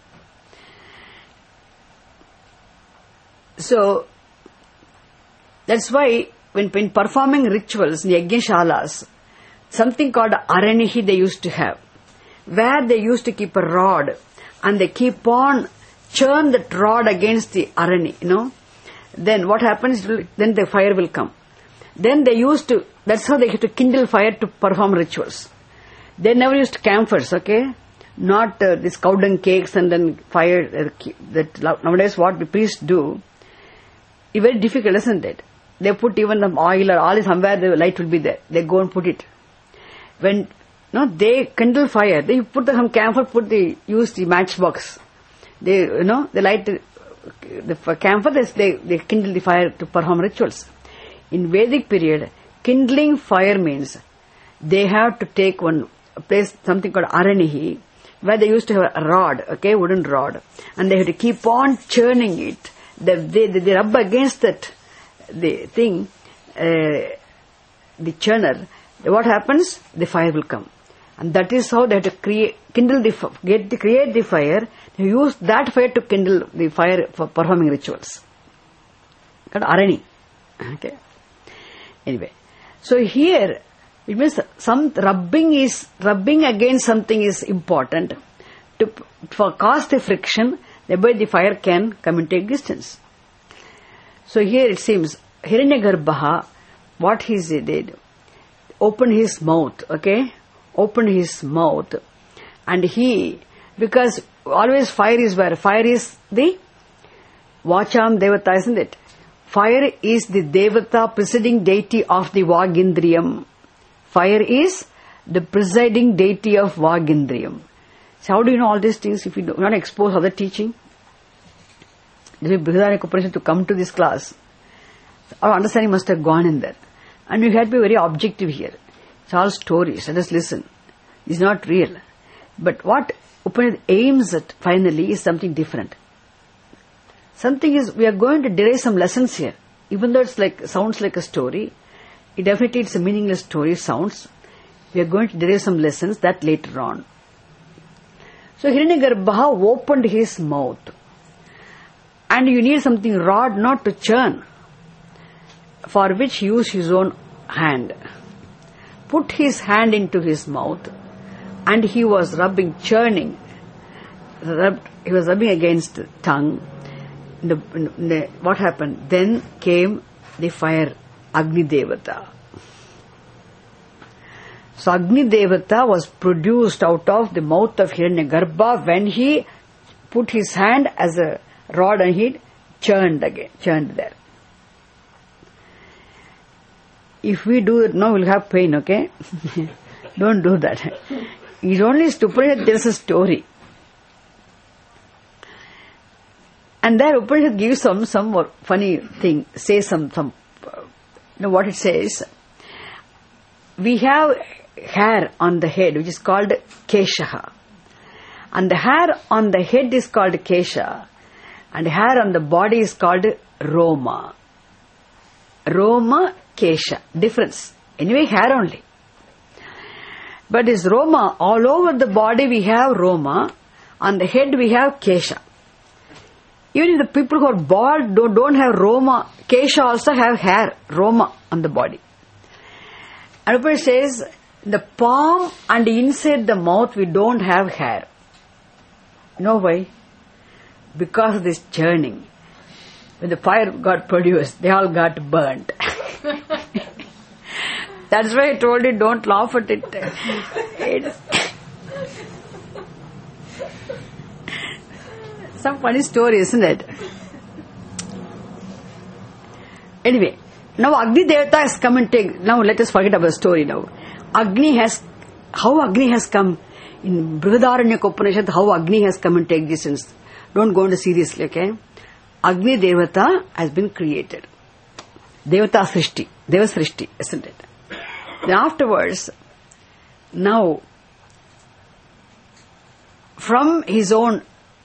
So, that's why when, when performing rituals in Yajnashalas, something called Aranihi they used to have, where they used to keep a rod and they keep on churn that rod against the Arani, you know. Then what happens, then the fire will come. Then they used to, that's how they had to kindle fire to perform rituals. They never used camphors, okay? Not uh, these cow dung cakes and then fire, uh, that nowadays what the priests do, it's very difficult, isn't it? They put even the oil or all, somewhere the light will be there. They go and put it. When, no, they kindle fire, they put the, some camphor, put the, use the matchbox. They, you know, they light the, the camphor, they, they kindle the fire to perform rituals. In Vedic period, kindling fire means they have to take one place, something called Aranihi, where they used to have a rod, okay, wooden rod, and they have to keep on churning it. They, they, they rub against that, the thing, uh, the churner. What happens? The fire will come. And that is how they have to create, kindle the, get the, create the fire. They use that fire to kindle the fire for performing rituals. Called Arani. Okay. Anyway. So here, it means some rubbing is, rubbing against something is important to, for cause the friction, thereby the fire can come into existence. So here it seems, Hiranyagarbha, what he did, opened his mouth, okay? Opened his mouth. And he, because always fire is where? Fire is the Vacham Devata, isn't it? Fire is the Devata, presiding deity of the Vagindriyam. Fire is the presiding deity of Vagindriyam. So how do you know all these things if you do not expose other teaching? This is Brihadaranyaka Upanishad to come to this class. Our understanding must have gone in there. And we had to be very objective here. It's all stories. Let us listen. It's not real. But what Upanishad aims at finally is something different. Something is, we are going to derive some lessons here. Even though it's like, sounds like a story, it definitely it's a meaningless story, sounds. We are going to derive some lessons that later on. So Hiranyagarbha opened his mouth. And you need something rod not to churn, for which he used his own hand. Put his hand into his mouth, and he was rubbing, churning. Rubbed, he was rubbing against the tongue. The, the, what happened? Then came the fire, Agni Devata. So Agni Devata was produced out of the mouth of Hiranyagarbha when he put his hand as a rod and he churned again, churned there. If we do it now, we'll have pain, okay? Don't do that. It only Upanishad tells a story. And there Upanishad gives some, some more funny thing, say some, some, uh, you know what it says? We have hair on the head, which is called Keshaha. And the hair on the head is called Kesha. And hair on the body is called Roma. Roma, Kesha. Difference. Anyway, hair only. But this Roma, all over the body we have Roma. On the head we have Kesha. Even if the people who are bald don't, don't have Roma, Kesha also have hair, Roma on the body. And it says, the palm and inside the mouth we don't have hair. You know why? Because of this churning. When the fire got produced, they all got burnt. That's why I told you, don't laugh at it. It's some funny story, isn't it? Anyway, now Agni Devata has come and take. Now let us forget about the story now. Agni has, how Agni has come in Brihadaranyaka Upanishad, how Agni has come and take this instance. Don't go into seriously, okay? Agni Devata has been created. Devata Srishti. Deva Srishti, isn't it? Then afterwards, now, from his own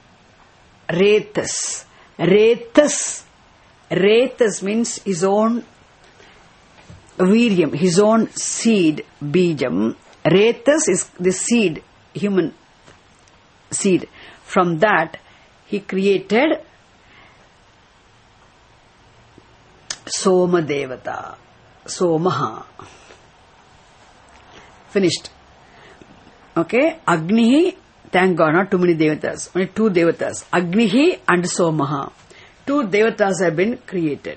Retas. Retas. Retas means his own Viryam, his own seed, Bijam. Retas is the seed, human seed. From that, he created Soma Devata. Somaha. Finished. Okay? Agnihi, thank God, not too many Devatas. Only two Devatas. Agnihi and Somaha. Two Devatas have been created.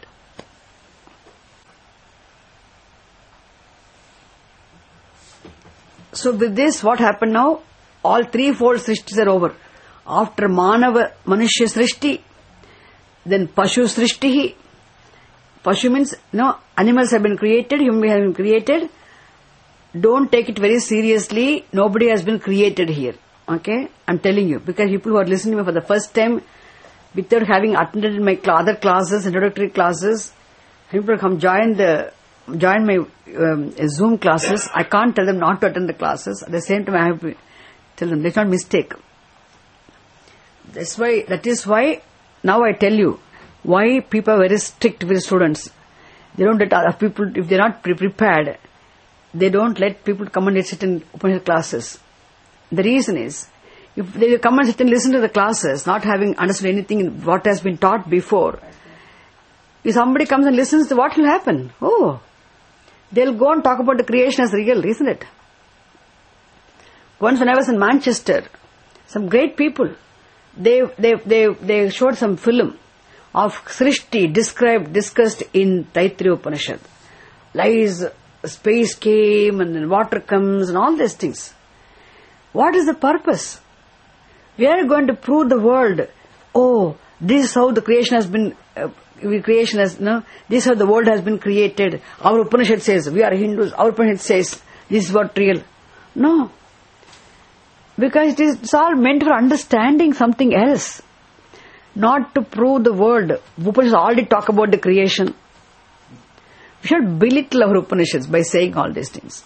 So with this, what happened now? All threefold Srishtis are over. After Manava, Manushya Srishti, then Pashu Srishti. Pashu means, no, animals have been created, human beings have been created. Don't take it very seriously. Nobody has been created here. Okay? I'm telling you. Because people who are listening to me for the first time, without having attended my cl- other classes, introductory classes, people come join the join my um, Zoom classes. I can't tell them not to attend the classes. At the same time, I have to tell them, let's not mistake. That's why, that is why, now I tell you, why people are very strict with students. They don't let other people, if they're not pre- prepared, they don't let people come and sit in Upanishad classes. The reason is, if they come and sit and listen to the classes, not having understood anything what has been taught before, if somebody comes and listens, what will happen? Oh, they'll go and talk about the creation as real, isn't it? Once when I was in Manchester, some great people, they they they they showed some film of Srishti described, discussed in Taittiriya Upanishad. Lies, space came and then water comes and all these things. What is the purpose? We are going to prove the world, oh, this is how the creation has been uh, creation as, no, this is how the world has been created. Our Upanishad says, we are Hindus, our Upanishad says, this is what real. No. Because it is, it's all meant for understanding something else. Not to prove the world. Upanishads already talk about the creation. We should belittle our Upanishads by saying all these things.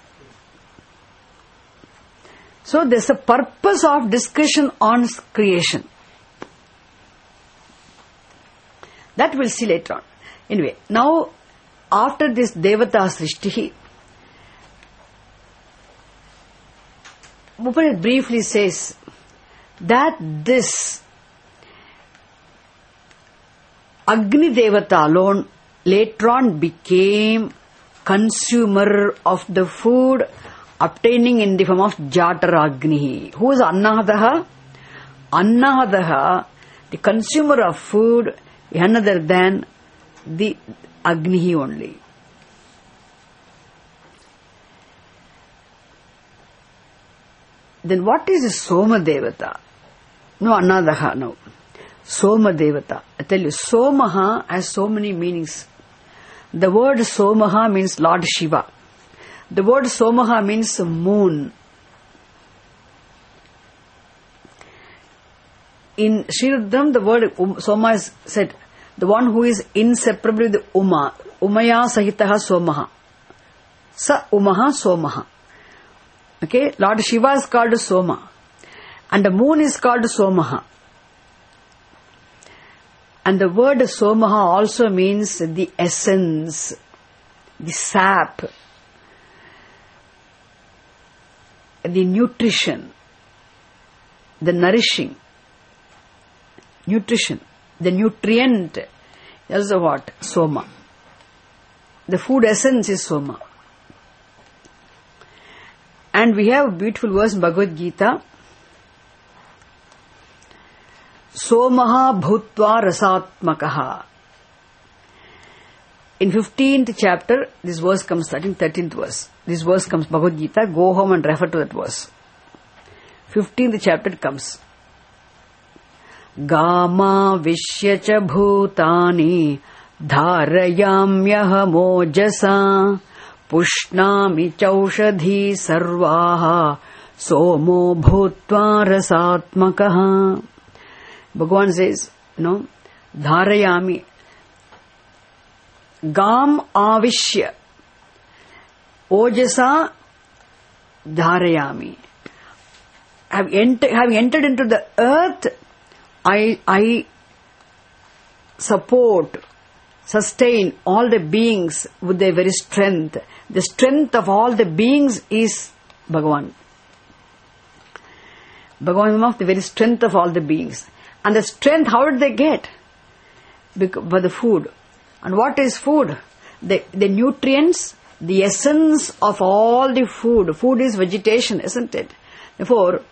So there's a purpose of discussion on creation. That we'll see later on. Anyway, now after this Devata Srishti, Upanishad briefly says that this Agni Devata alone later on became consumer of the food obtaining in the form of Jataragni. Who is Annahadaha? Annahadaha, the consumer of food, another than the Agni only. Then what is the Soma Devata? No, Annadaha, no. Soma Devata. I tell you, Somaha has so many meanings. The word Somaha means Lord Shiva. The word Somaha means moon. In Sriruddram, the word um, Soma is said, the one who is inseparable with Uma. Umaya Sahitaha Somaha. Sa Umaha Somaha. Okay, Lord Shiva is called Soma. And the moon is called Somaha. And the word Somaha also means the essence, the sap, the nutrition, the nourishing, nutrition, the nutrient. That's the what? Soma. The food essence is Soma. And we have a beautiful verse in Bhagavad Gita. Somaha bhutva rasatmakaha. In fifteenth chapter, this verse comes, starting thirteenth verse. This verse comes, Bhagavad Gita. Go home and refer to that verse. fifteenth chapter comes. Gama vishyacha bhutani dharayamyaha mojasa pushnami chaushadhi sarvaha somo bhutva rasatmakaha. Bhagavan says, no, dharayami, gam avishya, ojasa dharayami. Have enter, having entered into the earth, I, I support, sustain all the beings with their very strength. The strength of all the beings is Bhagavan. Bhagavan is the very strength of all the beings. And the strength, how did they get? Because, by the food. And what is food? The, the nutrients, the essence of all the food. Food is vegetation, isn't it? Therefore,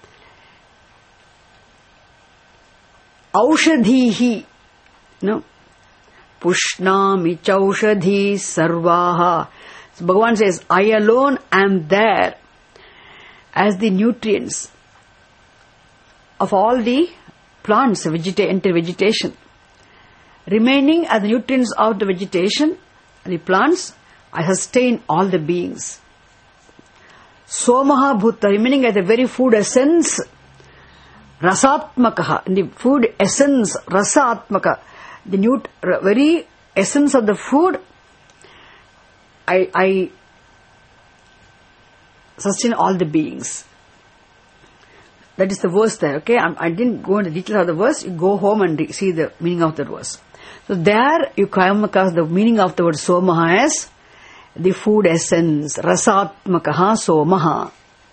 aushadhihi, no? Pushnami chaushadhi sarvaha. So Bhagavan says, I alone am there as the nutrients of all the plants, vegeta- enter vegetation. Remaining as the nutrients of the vegetation, the plants, I sustain all the beings. Somaha bhutta, remaining as the very food essence, rasatmakaha, in the food essence, rasatmaka, the nut- very essence of the food, I, I sustain all the beings. That is the verse there, okay? I, I didn't go into details of the verse. You go home and re- see the meaning of that verse. So there you come across the meaning of the word somaha as the food essence, rasatmakaha somaha.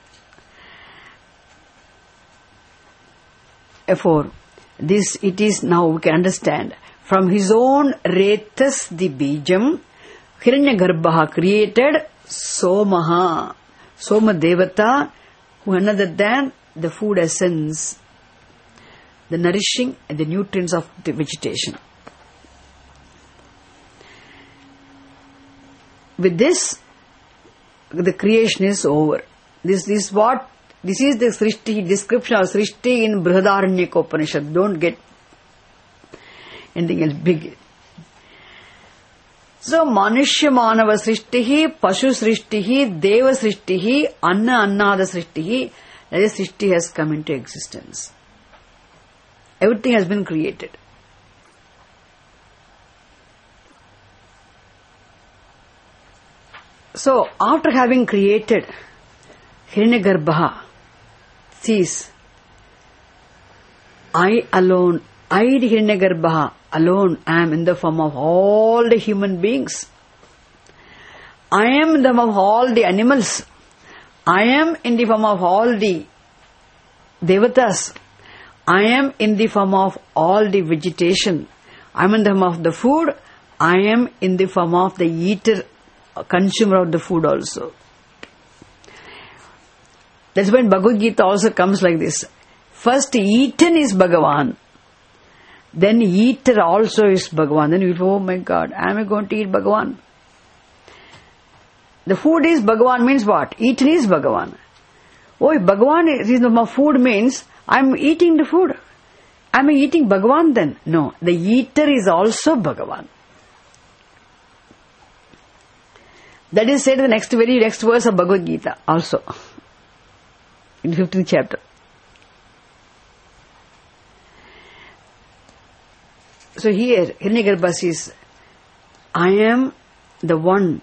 Therefore, this it is now we can understand. From his own retas the bijam, Hiranyagarbha created somaha, Soma Devata, who another than the food essence, the nourishing and the nutrients of the vegetation. With this, the creation is over. This, this what this is the Srishti description of Srishti in Brihadaranyaka Upanishad. Don't get anything else big. So, Manushya Manava Srishtihi, Pashu Srishtihi, Deva Srishtihi, Anna Annada Srishtihi, that is, Srishti has come into existence. Everything has been created. So, after having created, Hiranyagarbha sees, I alone, I the Hiranyagarbha alone am in the form of all the human beings. I am in the form of all the animals. I am in the form of all the devatas. I am in the form of all the vegetation. I am in the form of the food. I am in the form of the eater, consumer of the food also. That's when Bhagavad Gita also comes like this. First eaten is Bhagavan. Then eater also is Bhagavan. Then you will, oh my God, am I going to eat Bhagavan? The food is Bhagavan means what? Eaten is Bhagavan. Oh, if Bhagavan is the food means I am eating the food. Am I eating Bhagavan then? No, the eater is also Bhagavan. That is said in the next very next verse of Bhagavad Gita also. In the fifteenth chapter. So here, Hiranyagarbha says, I am the one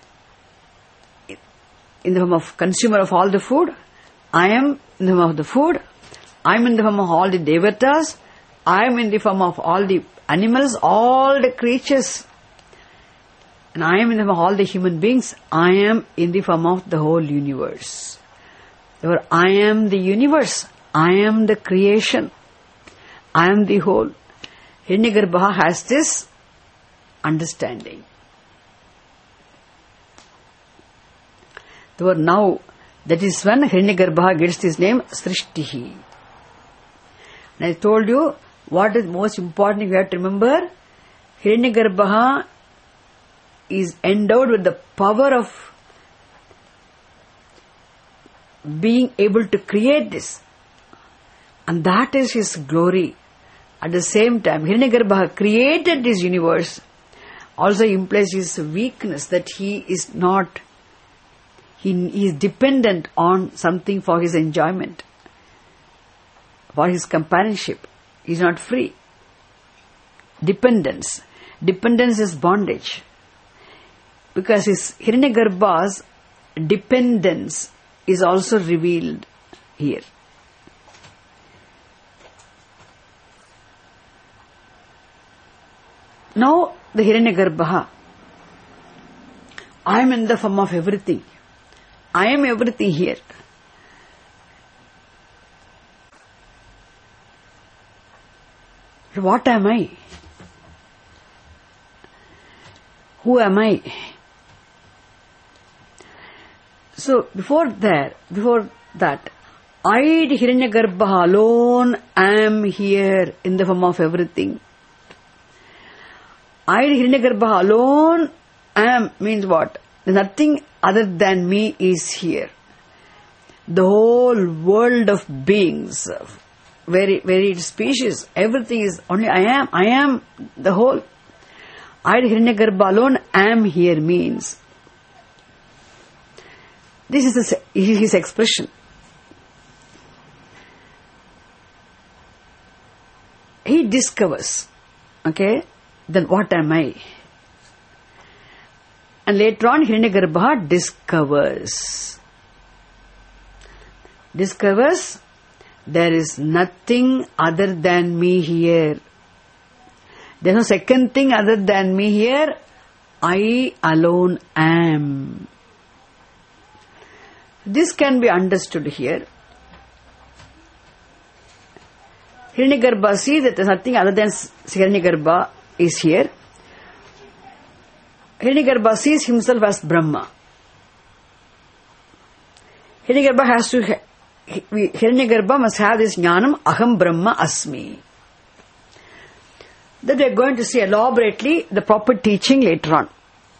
in the form of consumer of all the food. I am in the form of the food. I am in the form of all the devatas. I am in the form of all the animals, all the creatures. And I am in the form of all the human beings. I am in the form of the whole universe. Therefore, I am the universe. I am the creation. I am the whole. Hiranyagarbha has this understanding. Therefore, now, that is when Hiranyagarbha gets his name Srishtihi. And I told you, what is most important you have to remember? Hiranyagarbha is endowed with the power of being able to create this. And that is his glory. At the same time, Hiranyagarbha created this universe also implies his weakness, that he is not, he, he is dependent on something for his enjoyment, for his companionship. He is not free. Dependence. Dependence is bondage. Because his Hiranyagarbha's dependence is also revealed here. Now, the Hiranyagarbha, I am in the form of everything. I am everything here. What am I? Who am I? So, before that, before that, I, the Hiranyagarbha alone, am here in the form of everything. I, the Hiranyagarbha alone, am means what? Nothing other than me is here. The whole world of beings, very, very species, everything is only I am. I am the whole. I, the Hiranyagarbha alone, am here means. This is his, his expression. He discovers, okay, then what am I? And later on, Hiranyagarbha discovers. Discovers there is nothing other than me here. There is no second thing other than me here. I alone am. This can be understood here. Hiranyagarbha sees that there is nothing other than Hiranyagarbha is here. Hiranyagarbha sees himself as Brahma. Hiranyagarbha has to, Hiranyagarbha must have this jnanam, aham Brahma asmi. That we are going to see elaborately the proper teaching later on.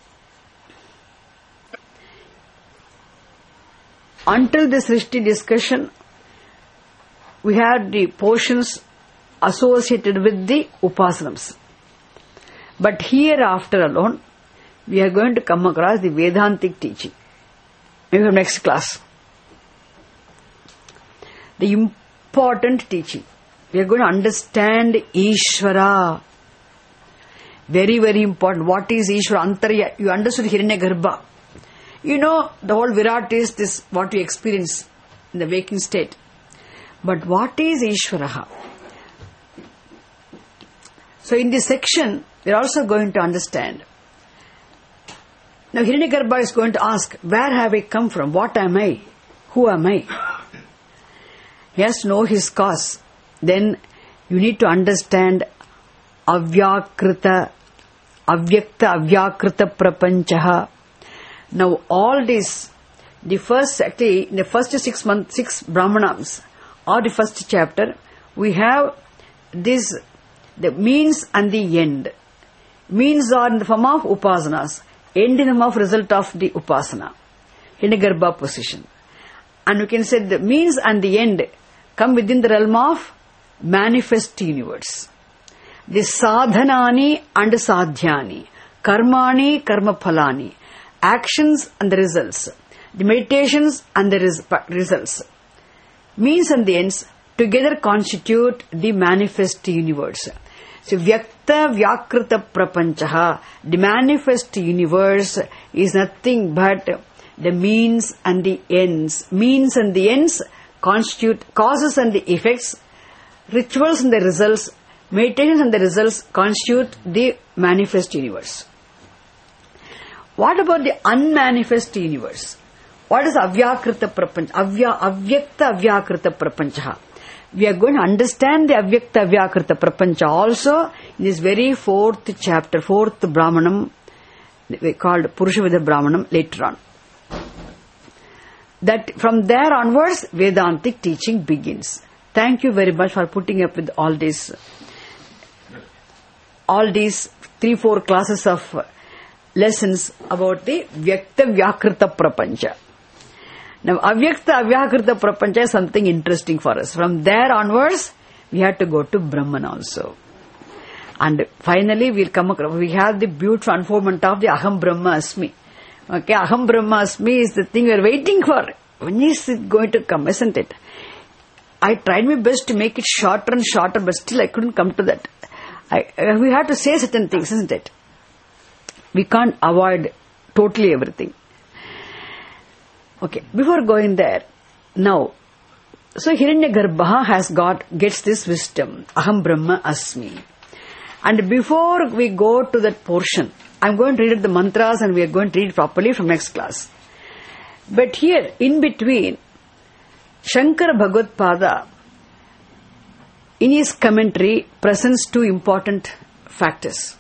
Until this Srishti discussion, we had the portions associated with the Upasanams. But hereafter alone, we are going to come across the Vedantic teaching. Maybe from next class. The important teaching. We are going to understand Ishvara. Very, very important. What is Ishvara? Antarya. You understood Hiranyagarbha. You know, the whole Virat is this, what we experience in the waking state. But what is Ishvara? So in this section, we are also going to understand. Now Hiranyagarbha is going to ask, where have I come from? What am I? Who am I? He has to know his cause. Then you need to understand Avyakrita, Avyakta, Avyakrita Prapanchaha. Now all this, the first, actually, in the first six months, six Brahmanams, or the first chapter, we have this, the means and the end. Means are in the form of upasanas, end in the form of result of the upasana, Hiranyagarbha position. And we can say the means and the end come within the realm of manifest universe. The sadhanani and sadhyani, karmani, karma phalani, actions and the results, the meditations and the res- results, means and the ends together constitute the manifest universe. So, Vyakta Vyakrita Prapanchaha, the manifest universe is nothing but the means and the ends. Means and the ends constitute causes and the effects, rituals and the results, meditations and the results constitute the manifest universe. What about the unmanifest universe? What is Avyakrita Prapancha? Avya, Avyakta Avyakrita Prapanchaha. We are going to understand the Avyakta Avyakrita Prapancha also in this very fourth chapter, fourth Brahmanam, called Purushavida Brahmanam later on. That from there onwards, Vedantic teaching begins. Thank you very much for putting up with all this, all these three, four classes of lessons about the Vyakta Vyakrita Prapancha. Now, Avyakta Avyakrita Prapancha is something interesting for us. From there onwards, we have to go to Brahman also. And finally, we'll come across, we have the beautiful unfoldment of the Aham Brahma Asmi. Okay, Aham Brahma Asmi is the thing we are waiting for. When is it going to come, isn't it? I tried my best to make it shorter and shorter, but still I couldn't come to that. I, we have to say certain things, isn't it? We can't avoid totally everything. Okay, before going there, now, so Hiranyagarbha has got, gets this wisdom, Aham Brahma Asmi. And before we go to that portion, I'm going to read the mantras and we are going to read it properly from next class. But here, in between, Shankara Bhagavad-pada, in his commentary, presents two important factors.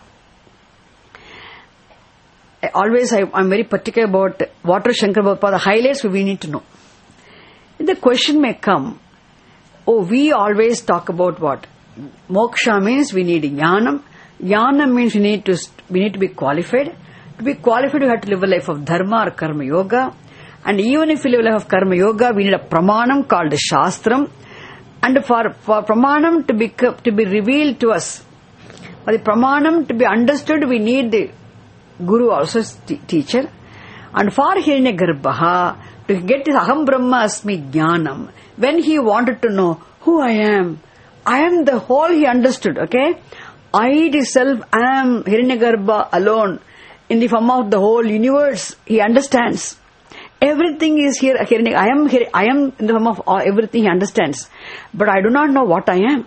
I always, I, I'm very particular about what are Shankara Bhagavad-pada highlights we need to know. The question may come, oh, we always talk about what? Moksha means we need jnanam. Jnanam means we need to, we need to be qualified. To be qualified, we have to live a life of dharma or karma yoga. And even if we live a life of karma yoga, we need a pramanam called shastram. And for, for pramanam to be, to be revealed to us, for the pramanam to be understood, we need the Guru also as t- teacher. And for Hiranyagarbha, to get his Aham Brahma Asmi Jnanam, when he wanted to know who I am, I am the whole he understood, okay? I the self am Hiranyagarbha alone in the form of the whole universe. He understands. Everything is here. I am here. I am in the form of all, everything he understands. But I do not know what I am.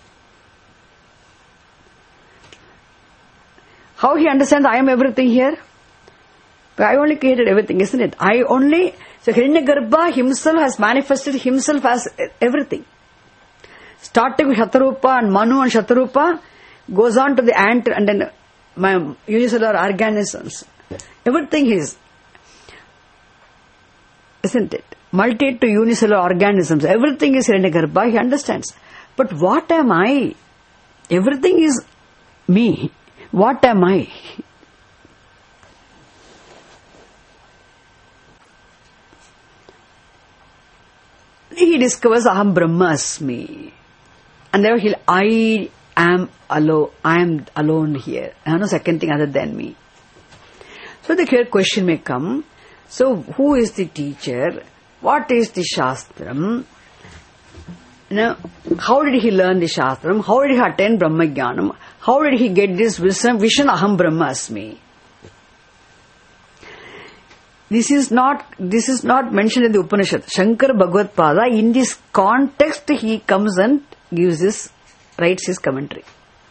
How he understands I am everything here? But I only created everything, isn't it? I only... So Hiranyagarbha himself has manifested himself as everything. Starting with Shatarupa and Manu and Shatarupa, goes on to the ant and then my unicellular organisms. Everything is, isn't it? Multi to unicellular organisms. Everything is Hiranyagarbha, he understands. But what am I? Everything is me. What am I? He discovers Aham Brahmasmi. And there he, I am alone. I am alone here. I have no second thing other than me. So the clear question may come, so who is the teacher? What is the Shastram? You know, how did he learn the Shastram? How did he attain Brahma Jnanam? How did he get this vision, vision Aham Brahmasmi? This is not, this is not mentioned in the Upanishad. Shankara Bhagavad Pada, in this context, he comes and gives his, writes his commentary.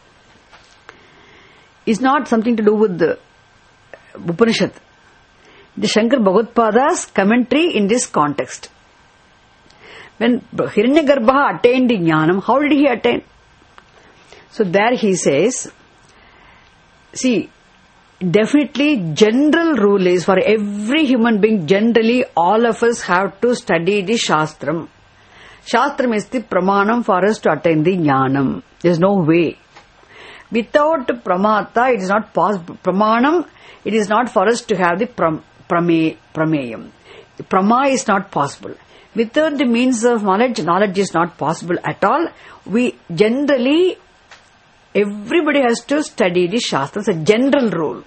It's not something to do with the Upanishad. The Shankara Bhagavad Pada's commentary in this context. When Hiranyagarbha attained the Jnanam, how did he attain? So there he says, see, definitely general rule is for every human being, generally all of us have to study the Shastram. Shastram is the pramanam for us to attain the Jnanam. There is no way. Without pramata, it is not possible. Pramanam, it is not for us to have the pram, prame, prameyam. The prama is not possible. Without the means of knowledge, knowledge is not possible at all. We generally, everybody has to study the Shastra. It's a general rule.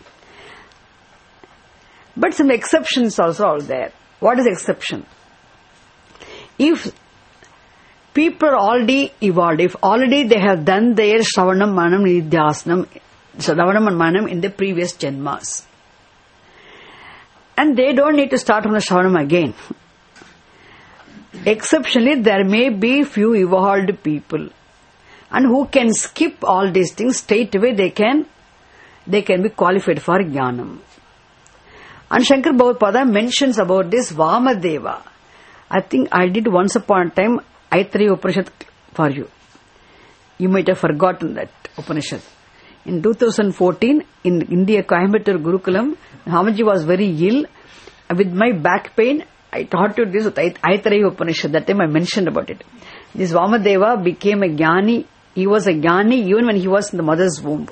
But some exceptions also are there. What is the exception? If people are already evolved, if already they have done their Shravanam, Manam, Nidhyasanam, Shravanam and Manam in the previous Janmas, and they don't need to start from the Shravanam again. Exceptionally, there may be few evolved people, and who can skip all these things straight away. They can, they can be qualified for Jnanam. And Shankar Bhagavad Pada mentions about this Vamadeva. I think I did once upon a time Aitareya Upanishad for you. You might have forgotten that Upanishad. In two thousand fourteen, in India, Coimbatore Gurukulam, Hamaji was very ill. With my back pain, I taught you this with Aitareya Upanishad. That time I mentioned about it. This Vamadeva became a Jnani. He was a Jnani even when he was in the mother's womb.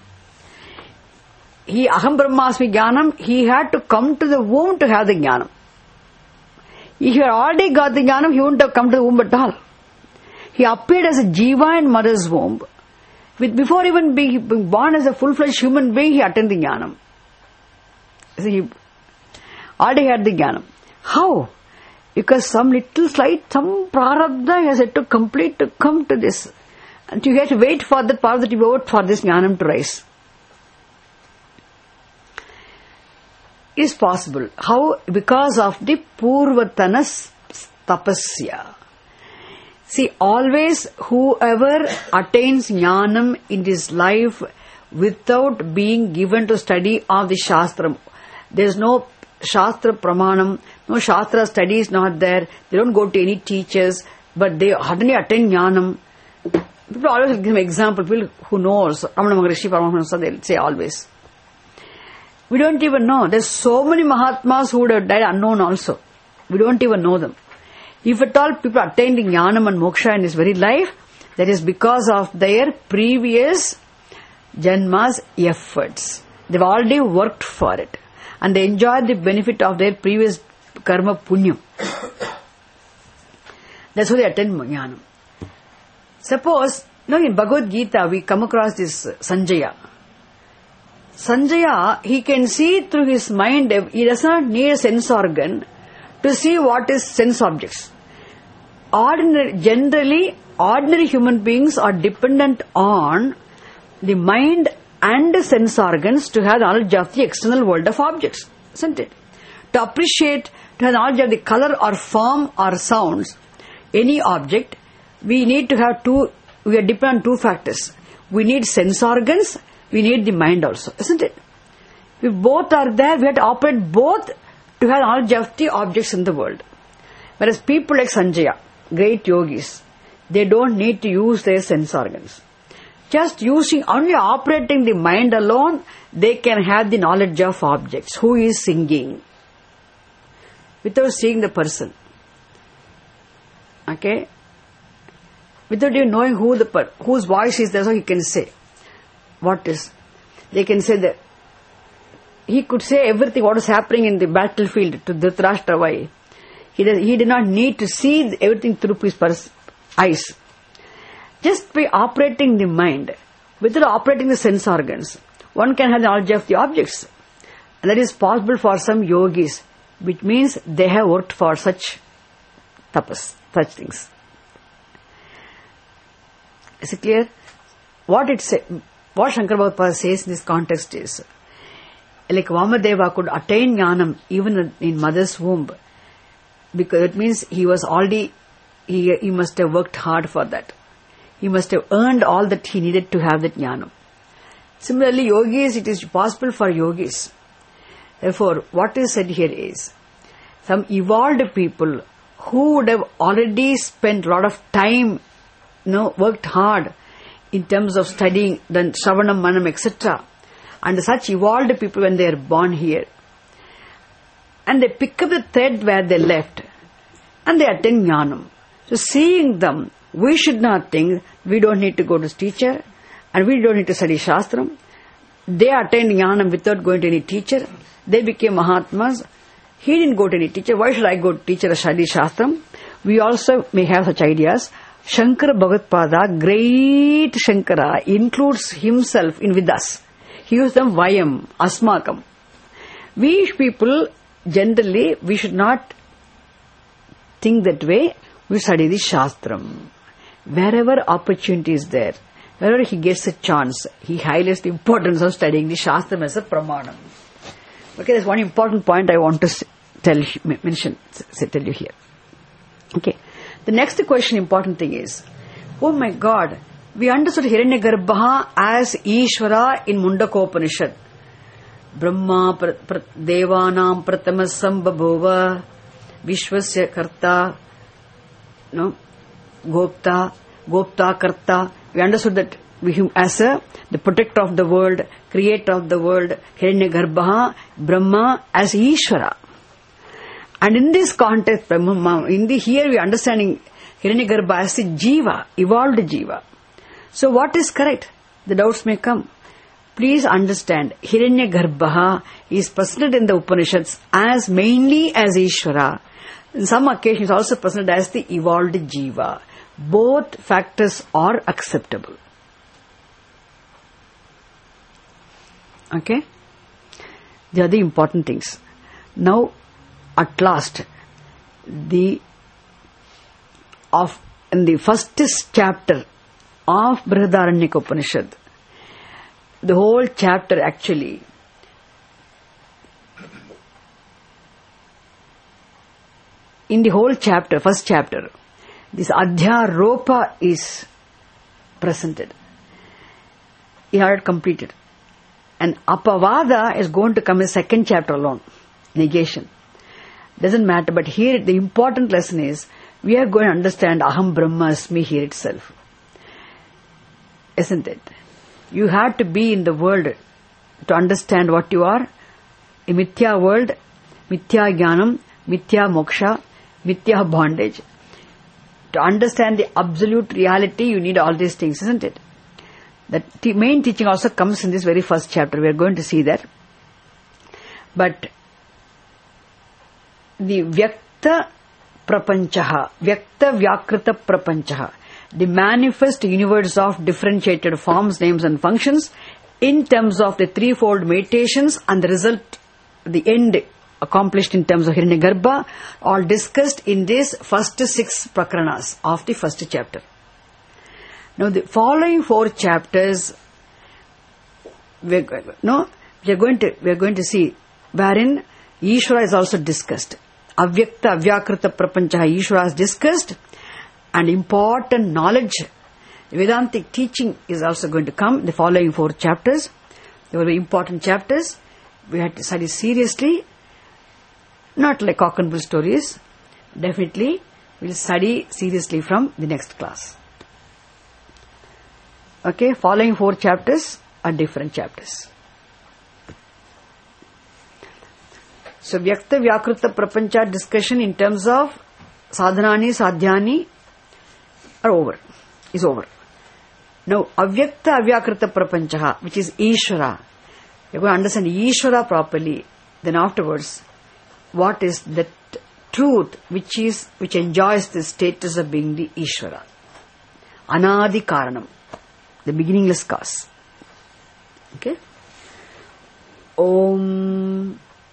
He, Aham Brahmasmi Jnanam, he had to come to the womb to have the Jnanam. If he had already got the Jnanam, he wouldn't have come to the womb at all. He appeared as a Jiva in mother's womb. With, before even being born as a full-fledged human being, he attained the Jnanam. So he already had the Jnanam. How? Because some little slight, some prarabdha he has had to complete to come to this. And you have to wait for the power that you vote for this Jnanam to rise. Is possible. How? Because of the Purvatana tapasya. See, always whoever attains Jnanam in this life without being given to study of the Shastram, there is no Shastra Pramanam, no Shastra study is not there, they don't go to any teachers, but they suddenly attain Jnanam. People always give an example, people who knows, Ramana Maharishi, Paramahansa, they'll say always. We don't even know. There's so many Mahatmas who would have died unknown also. We don't even know them. If at all people attained Jnanam and Moksha in this very life, that is because of their previous Janma's efforts. They've already worked for it. And they enjoyed the benefit of their previous karma punyam. That's how they attained Jnanam. Suppose, now in Bhagavad Gita we come across this Sanjaya. Sanjaya, he can see through his mind, he does not need a sense organ to see what is sense objects. Ordinary, generally, ordinary human beings are dependent on the mind and the sense organs to have knowledge of the external world of objects, isn't it? To appreciate, to have knowledge of the color or form or sounds, any object, we need to have two, we are dependent on two factors. We need sense organs, we need the mind also, isn't it? If both are there, we have to operate both to have knowledge of the objects in the world. Whereas people like Sanjaya, great yogis, they don't need to use their sense organs. Just using, only operating the mind alone, they can have the knowledge of objects. Who is singing? Without seeing the person. Okay? Without even knowing who the per- whose voice is there, so he can say. What is? They can say that he could say everything what is happening in the battlefield to Dhritarashtra. Why? He does, he did not need to see everything through his pers- eyes. Just by operating the mind, without operating the sense organs, one can have the knowledge of the objects. And that is possible for some yogis, which means they have worked for such tapas, such things. Is it clear? What it say, what Shankara Bhagavad says in this context is, like Vamadeva could attain jnanam even in mother's womb, because it means he was already, he, he must have worked hard for that. He must have earned all that he needed to have that jnanam. Similarly, yogis, it is possible for yogis. Therefore, what is said here is, some evolved people who would have already spent a lot of time, you know, worked hard in terms of studying, then Shravanam, Manam, et cetera. And such evolved people, when they are born here, and they pick up the thread where they left, and they attain jnanam. So seeing them, we should not think we don't need to go to teacher, and we don't need to study Shastram. They attained jnanam without going to any teacher. They became Mahatmas. He didn't go to any teacher. Why should I go to teacher or study Shastram? We also may have such ideas. Shankara Bhagavad, great Shankara, includes himself in with us. He used them Vayam, Asmakam. We people, generally, we should not think that way. We study the Shastram. Wherever opportunity is there, wherever he gets a chance, he highlights the importance of studying the Shastram as a pramanam. Okay, there's one important point I want to tell, mention, tell you here. Okay. The next question, important thing is, oh my God, we understood Hiranyagarbha as Ishvara in Mundakopanishad. Brahma pra, pra, Devanam Pratamasam Babhova Vishwasya Karta, no, Gopta, Gopta Karta. We understood that we, as a, the protector of the world, creator of the world, Hiranyagarbha, Brahma as Ishvara. And in this context, in the here we are understanding Hiranyagarbha as a Jiva, evolved Jiva. So what is correct? The doubts may come. Please understand, Hiranyagarbha is presented in the Upanishads as mainly as Ishvara. In some occasions also presented as the evolved Jiva. Both factors are acceptable. Okay? They are the important things. Now, at last, the of in the first chapter of Brihadaranyaka Upanishad, the whole chapter actually in the whole chapter, first chapter, this Adhyaropa is presented. He had completed. And Apavada is going to come in second chapter alone. Negation. Doesn't matter, but here the important lesson is, we are going to understand Aham Brahmasmi here itself. Isn't it? You have to be in the world to understand what you are. A Mithya world, Mithya Jnanam, Mithya Moksha, Mithya bondage. To understand the absolute reality, you need all these things, isn't it? The t- main teaching also comes in this very first chapter. We are going to see that. But the Vyakta Prapanchaha, Vyakta Vyakrita Prapanchaha, the manifest universe of differentiated forms, names and functions in terms of the threefold meditations and the result, the end accomplished in terms of Hiranyagarbha, all discussed in these first six prakranas of the first chapter. Now the following four chapters, we're, no, we are going to we are going to see wherein Ishvara is also discussed. Avyakta Avyakrita Prapanchaha Ishvara is discussed, and important knowledge, Vedantic teaching is also going to come in the following four chapters. They will be important chapters. We have to study seriously, not like cock and bull stories. Definitely, we will study seriously from the next class. Okay, following four chapters are different chapters. So, Vyakta Vyakrita Prapancha discussion in terms of sadhanani, sadhyani are over, is over. Now, Avyakta Avyakrita Prapancha, which is Ishvara, you are going to understand Ishvara properly. Then afterwards, what is that truth which is which enjoys the status of being the Ishvara? Anadi Karanam, the beginningless cause. Okay? Om.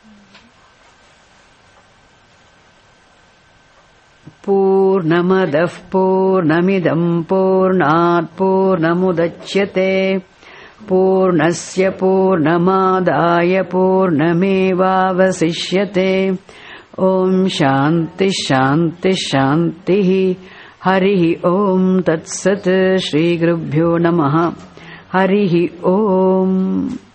Purnamadah Purnamidam Purnat Purnamudachyate Purnasya Purnamadaya Purnamevavasishyate. Om Shanti Shanti Shanti. Harihi Om Tat Sat. Shri Gurubhyo Namaha. Harihi Om.